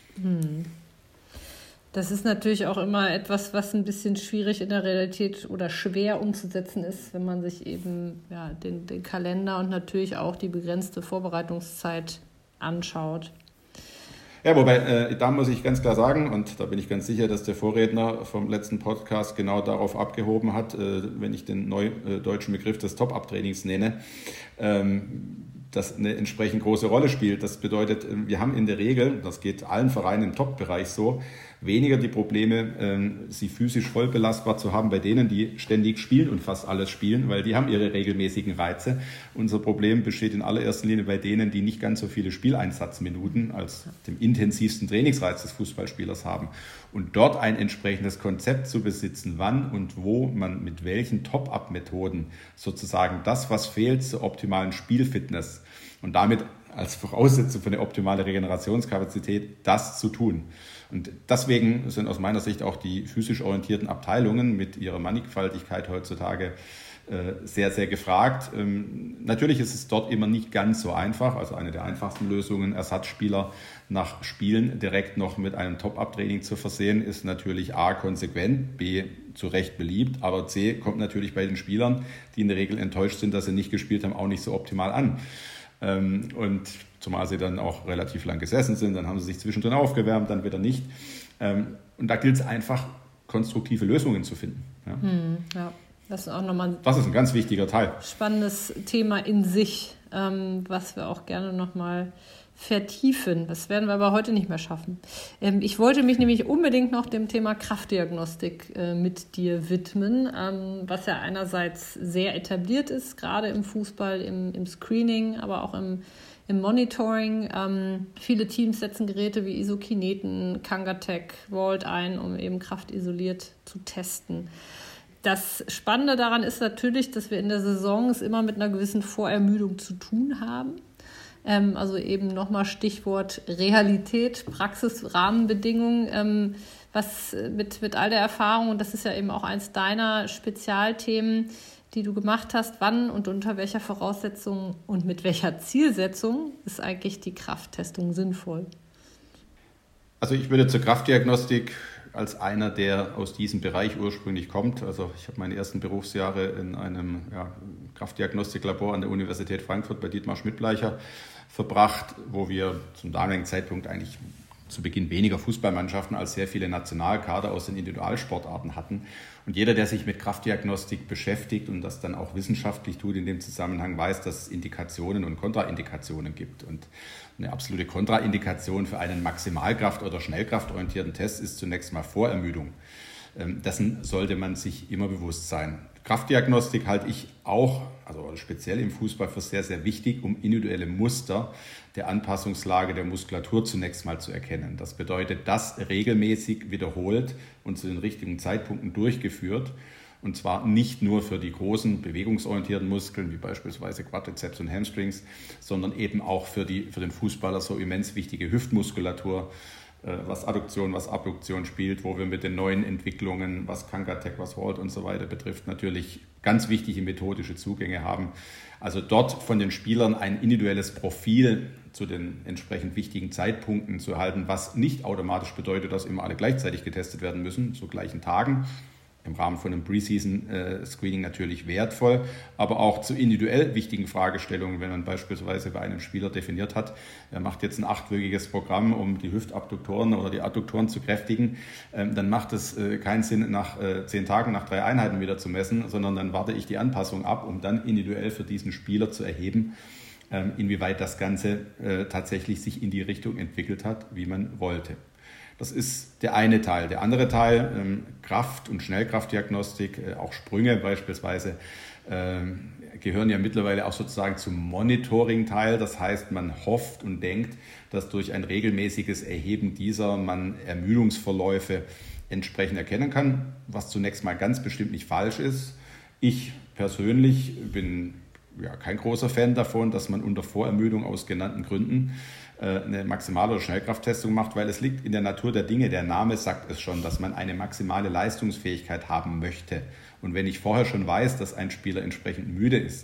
Das ist natürlich auch immer etwas, was ein bisschen schwierig in der Realität oder schwer umzusetzen ist, wenn man sich eben den Kalender und natürlich auch die begrenzte Vorbereitungszeit anschaut. Ja, wobei, da muss ich ganz klar sagen, und da bin ich ganz sicher, dass der Vorredner vom letzten Podcast genau darauf abgehoben hat, wenn ich den neudeutschen Begriff des Top-Up-Trainings nenne, das eine entsprechend große Rolle spielt. Das bedeutet, wir haben in der Regel, das geht allen Vereinen im Top-Bereich so, weniger die Probleme, sie physisch voll belastbar zu haben bei denen, die ständig spielen und fast alles spielen, weil die haben ihre regelmäßigen Reize. Unser Problem besteht in allererster Linie bei denen, die nicht ganz so viele Spieleinsatzminuten als dem intensivsten Trainingsreiz des Fußballspielers haben. Und dort ein entsprechendes Konzept zu besitzen, wann und wo man mit welchen Top-Up-Methoden sozusagen das, was fehlt, zur optimalen Spielfitness und damit als Voraussetzung für eine optimale Regenerationskapazität, das zu tun. Und deswegen sind aus meiner Sicht auch die physisch orientierten Abteilungen mit ihrer Mannigfaltigkeit heutzutage sehr, sehr gefragt. Natürlich ist es dort immer nicht ganz so einfach. Also eine der einfachsten Lösungen, Ersatzspieler nach Spielen direkt noch mit einem Top-Up-Training zu versehen, ist natürlich A, konsequent, B, zu Recht beliebt, aber C, kommt natürlich bei den Spielern, die in der Regel enttäuscht sind, dass sie nicht gespielt haben, auch nicht so optimal an. Und zumal sie dann auch relativ lang gesessen sind, dann haben sie sich zwischendrin aufgewärmt, dann wieder nicht. Und da gilt es einfach, konstruktive Lösungen zu finden. Ja, das ist auch nochmal das ist ein ganz wichtiger Teil. Spannendes Thema in sich, was wir auch gerne nochmal vertiefen. Das werden wir aber heute nicht mehr schaffen. Ich wollte mich nämlich unbedingt noch dem Thema Kraftdiagnostik mit dir widmen, was ja einerseits sehr etabliert ist, gerade im Fußball, im Screening, aber auch im Monitoring. Viele Teams setzen Geräte wie Isokineten, Kangatech, Vault ein, um eben kraftisoliert zu testen. Das Spannende daran ist natürlich, dass wir in der Saison es immer mit einer gewissen Vorermüdung zu tun haben. Also eben nochmal Stichwort Realität, Praxis, Rahmenbedingungen, was mit all der Erfahrung, und das ist ja eben auch eins deiner Spezialthemen, die du gemacht hast, wann und unter welcher Voraussetzung und mit welcher Zielsetzung ist eigentlich die Krafttestung sinnvoll? Also ich würde zur Kraftdiagnostik als einer, der aus diesem Bereich ursprünglich kommt. Also ich habe meine ersten Berufsjahre in einem Kraftdiagnostiklabor an der Universität Frankfurt bei Dietmar Schmidtbleicher verbracht, wo wir zum damaligen Zeitpunkt eigentlich zu Beginn weniger Fußballmannschaften als sehr viele Nationalkader aus den Individualsportarten hatten. Und jeder, der sich mit Kraftdiagnostik beschäftigt und das dann auch wissenschaftlich tut, in dem Zusammenhang weiß, dass es Indikationen und Kontraindikationen gibt. Und eine absolute Kontraindikation für einen Maximalkraft- oder Schnellkraftorientierten Test ist zunächst mal Vorermüdung. Dessen sollte man sich immer bewusst sein. Kraftdiagnostik halte ich auch, also speziell im Fußball, für sehr, sehr wichtig, um individuelle Muster der Anpassungslage der Muskulatur zunächst mal zu erkennen. Das bedeutet, das regelmäßig wiederholt und zu den richtigen Zeitpunkten durchgeführt. Und zwar nicht nur für die großen bewegungsorientierten Muskeln, wie beispielsweise Quadrizeps und Hamstrings, sondern eben auch für den Fußballer so immens wichtige Hüftmuskulatur, was Adduktion, was Abduktion spielt, wo wir mit den neuen Entwicklungen, was Kangatech, was Vault und so weiter betrifft, natürlich ganz wichtige methodische Zugänge haben. Also dort von den Spielern ein individuelles Profil zu den entsprechend wichtigen Zeitpunkten zu erhalten, was nicht automatisch bedeutet, dass immer alle gleichzeitig getestet werden müssen, zu gleichen Tagen. im Rahmen von einem Preseason-Screening natürlich wertvoll, aber auch zu individuell wichtigen Fragestellungen, wenn man beispielsweise bei einem Spieler definiert hat, er macht jetzt ein 8-wöchiges Programm, um die Hüftabduktoren oder die Adduktoren zu kräftigen, dann macht es keinen Sinn, nach 10 Tagen, nach 3 Einheiten wieder zu messen, sondern dann warte ich die Anpassung ab, um dann individuell für diesen Spieler zu erheben, inwieweit das Ganze tatsächlich sich in die Richtung entwickelt hat, wie man wollte. Das ist der eine Teil. Der andere Teil, Kraft- und Schnellkraftdiagnostik, auch Sprünge beispielsweise, gehören ja mittlerweile auch sozusagen zum Monitoring-Teil. Das heißt, man hofft und denkt, dass durch ein regelmäßiges Erheben dieser man Ermüdungsverläufe entsprechend erkennen kann, was zunächst mal ganz bestimmt nicht falsch ist. Ich persönlich bin kein großer Fan davon, dass man unter Vorermüdung aus genannten Gründen eine Maximal- oder Schnellkrafttestung macht, weil es liegt in der Natur der Dinge, der Name sagt es schon, dass man eine maximale Leistungsfähigkeit haben möchte. Und wenn ich vorher schon weiß, dass ein Spieler entsprechend müde ist,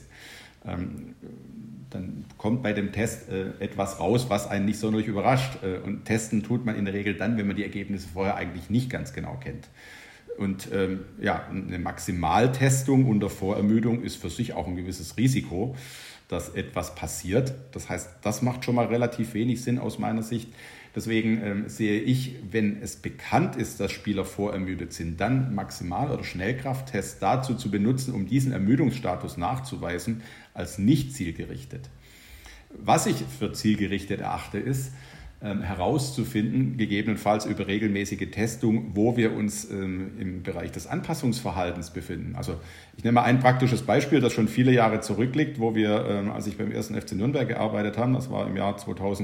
dann kommt bei dem Test etwas raus, was einen nicht sonderlich überrascht. Und testen tut man in der Regel dann, wenn man die Ergebnisse vorher eigentlich nicht ganz genau kennt. Und eine Maximaltestung unter Vorermüdung ist für sich auch ein gewisses Risiko, dass etwas passiert. Das heißt, das macht schon mal relativ wenig Sinn aus meiner Sicht. Deswegen sehe ich, wenn es bekannt ist, dass Spieler vorermüdet sind, dann Maximal- oder Schnellkrafttests dazu zu benutzen, um diesen Ermüdungsstatus nachzuweisen, als nicht zielgerichtet. Was ich für zielgerichtet erachte, ist, herauszufinden, gegebenenfalls über regelmäßige Testung, wo wir uns im Bereich des Anpassungsverhaltens befinden. Also ich nehme mal ein praktisches Beispiel, das schon viele Jahre zurückliegt, wo wir, als ich beim 1. FC Nürnberg gearbeitet habe, das war im Jahr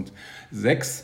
2006,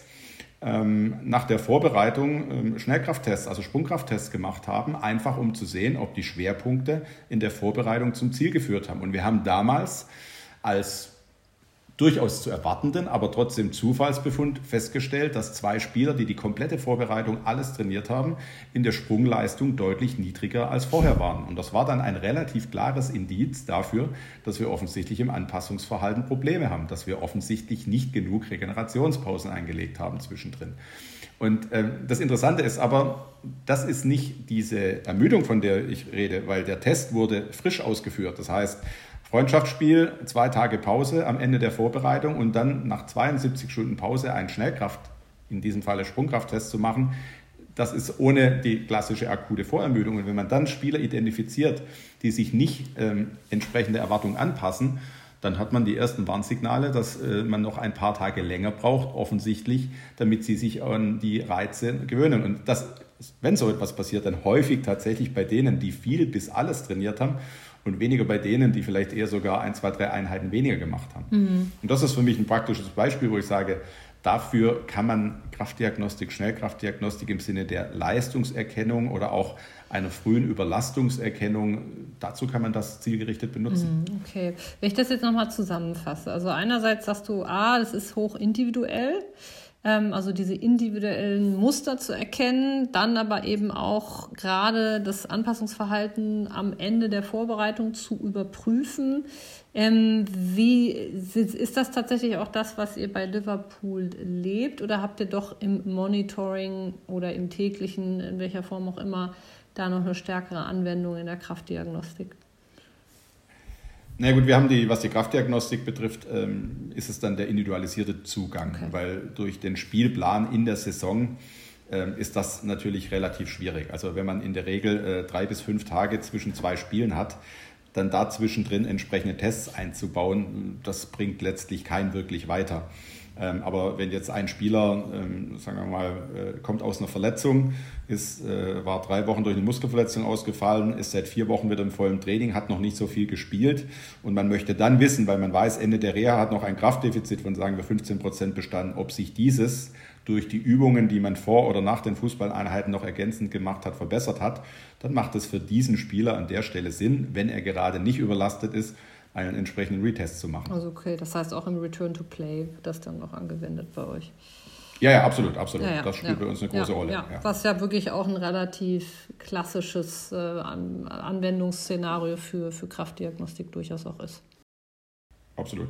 nach der Vorbereitung Schnellkrafttests, also Sprungkrafttests gemacht haben, einfach um zu sehen, ob die Schwerpunkte in der Vorbereitung zum Ziel geführt haben. Und wir haben damals als durchaus zu erwartenden, aber trotzdem Zufallsbefund festgestellt, dass 2 Spieler, die die komplette Vorbereitung alles trainiert haben, in der Sprungleistung deutlich niedriger als vorher waren. Und das war dann ein relativ klares Indiz dafür, dass wir offensichtlich im Anpassungsverhalten Probleme haben, dass wir offensichtlich nicht genug Regenerationspausen eingelegt haben zwischendrin. Und das Interessante ist aber, das ist nicht diese Ermüdung, von der ich rede, weil der Test wurde frisch ausgeführt. Das heißt, Freundschaftsspiel, 2 Tage Pause am Ende der Vorbereitung und dann nach 72 Stunden Pause einen Schnellkraft, in diesem Falle Sprungkrafttest zu machen, das ist ohne die klassische akute Vorermüdung. Und wenn man dann Spieler identifiziert, die sich nicht entsprechende Erwartungen anpassen, dann hat man die ersten Warnsignale, dass man noch ein paar Tage länger braucht, offensichtlich, damit sie sich an die Reize gewöhnen. Und das, wenn so etwas passiert, dann häufig tatsächlich bei denen, die viel bis alles trainiert haben, und weniger bei denen, die vielleicht eher sogar 1, 2, 3 Einheiten weniger gemacht haben. Mhm. Und das ist für mich ein praktisches Beispiel, wo ich sage, dafür kann man Kraftdiagnostik, Schnellkraftdiagnostik im Sinne der Leistungserkennung oder auch einer frühen Überlastungserkennung, dazu kann man das zielgerichtet benutzen. Okay, wenn ich das jetzt nochmal zusammenfasse, also einerseits sagst du, das ist hoch individuell, also diese individuellen Muster zu erkennen, dann aber eben auch gerade das Anpassungsverhalten am Ende der Vorbereitung zu überprüfen. Wie ist das tatsächlich auch das, was ihr bei Liverpool lebt, oder habt ihr doch im Monitoring oder im täglichen, in welcher Form auch immer, da noch eine stärkere Anwendung in der Kraftdiagnostik? Na gut, wir haben was die Kraftdiagnostik betrifft, ist es dann der individualisierte Zugang, weil durch den Spielplan in der Saison ist das natürlich relativ schwierig. Also wenn man in der Regel 3 bis 5 Tage zwischen 2 Spielen hat, dann dazwischen drin entsprechende Tests einzubauen, das bringt letztlich keinen wirklich weiter. Aber wenn jetzt ein Spieler, sagen wir mal, kommt aus einer Verletzung, war 3 Wochen durch eine Muskelverletzung ausgefallen, ist seit 4 Wochen wieder im vollen Training, hat noch nicht so viel gespielt und man möchte dann wissen, weil man weiß, Ende der Reha hat noch ein Kraftdefizit von, sagen wir, 15% bestanden, ob sich dieses durch die Übungen, die man vor oder nach den Fußballeinheiten noch ergänzend gemacht hat, verbessert hat, dann macht es für diesen Spieler an der Stelle Sinn, wenn er gerade nicht überlastet ist, einen entsprechenden Retest zu machen. Also okay, das heißt auch im Return to Play wird das dann noch angewendet bei euch? Ja, absolut. Ja, das spielt bei uns eine große Rolle. Ja. Was ja wirklich auch ein relativ klassisches Anwendungsszenario für Kraftdiagnostik durchaus auch ist. Absolut.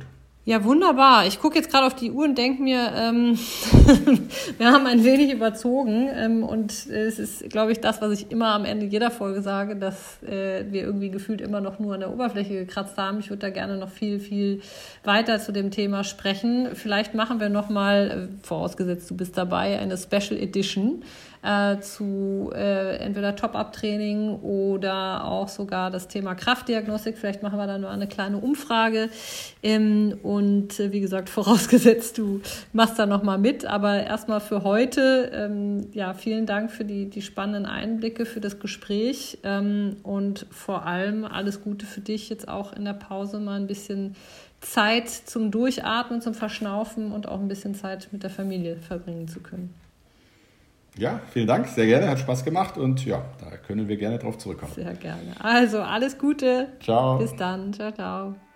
Ja, wunderbar. Ich gucke jetzt gerade auf die Uhr und denke mir, wir haben ein wenig überzogen. Und es ist, glaube ich, das, was ich immer am Ende jeder Folge sage, dass wir irgendwie gefühlt immer noch nur an der Oberfläche gekratzt haben. Ich würde da gerne noch viel, viel weiter zu dem Thema sprechen. Vielleicht machen wir nochmal, vorausgesetzt du bist dabei, eine Special Edition zu entweder Top-Up-Training oder auch sogar das Thema Kraftdiagnostik. Vielleicht machen wir dann mal eine kleine Umfrage. Und wie gesagt, vorausgesetzt, du machst da nochmal mit. Aber erstmal für heute, vielen Dank für die spannenden Einblicke, für das Gespräch und vor allem alles Gute für dich jetzt auch in der Pause, mal ein bisschen Zeit zum Durchatmen, zum Verschnaufen und auch ein bisschen Zeit mit der Familie verbringen zu können. Ja, vielen Dank, sehr gerne, hat Spaß gemacht und ja, da können wir gerne drauf zurückkommen. Sehr gerne. Also, alles Gute. Ciao. Bis dann. Ciao, ciao.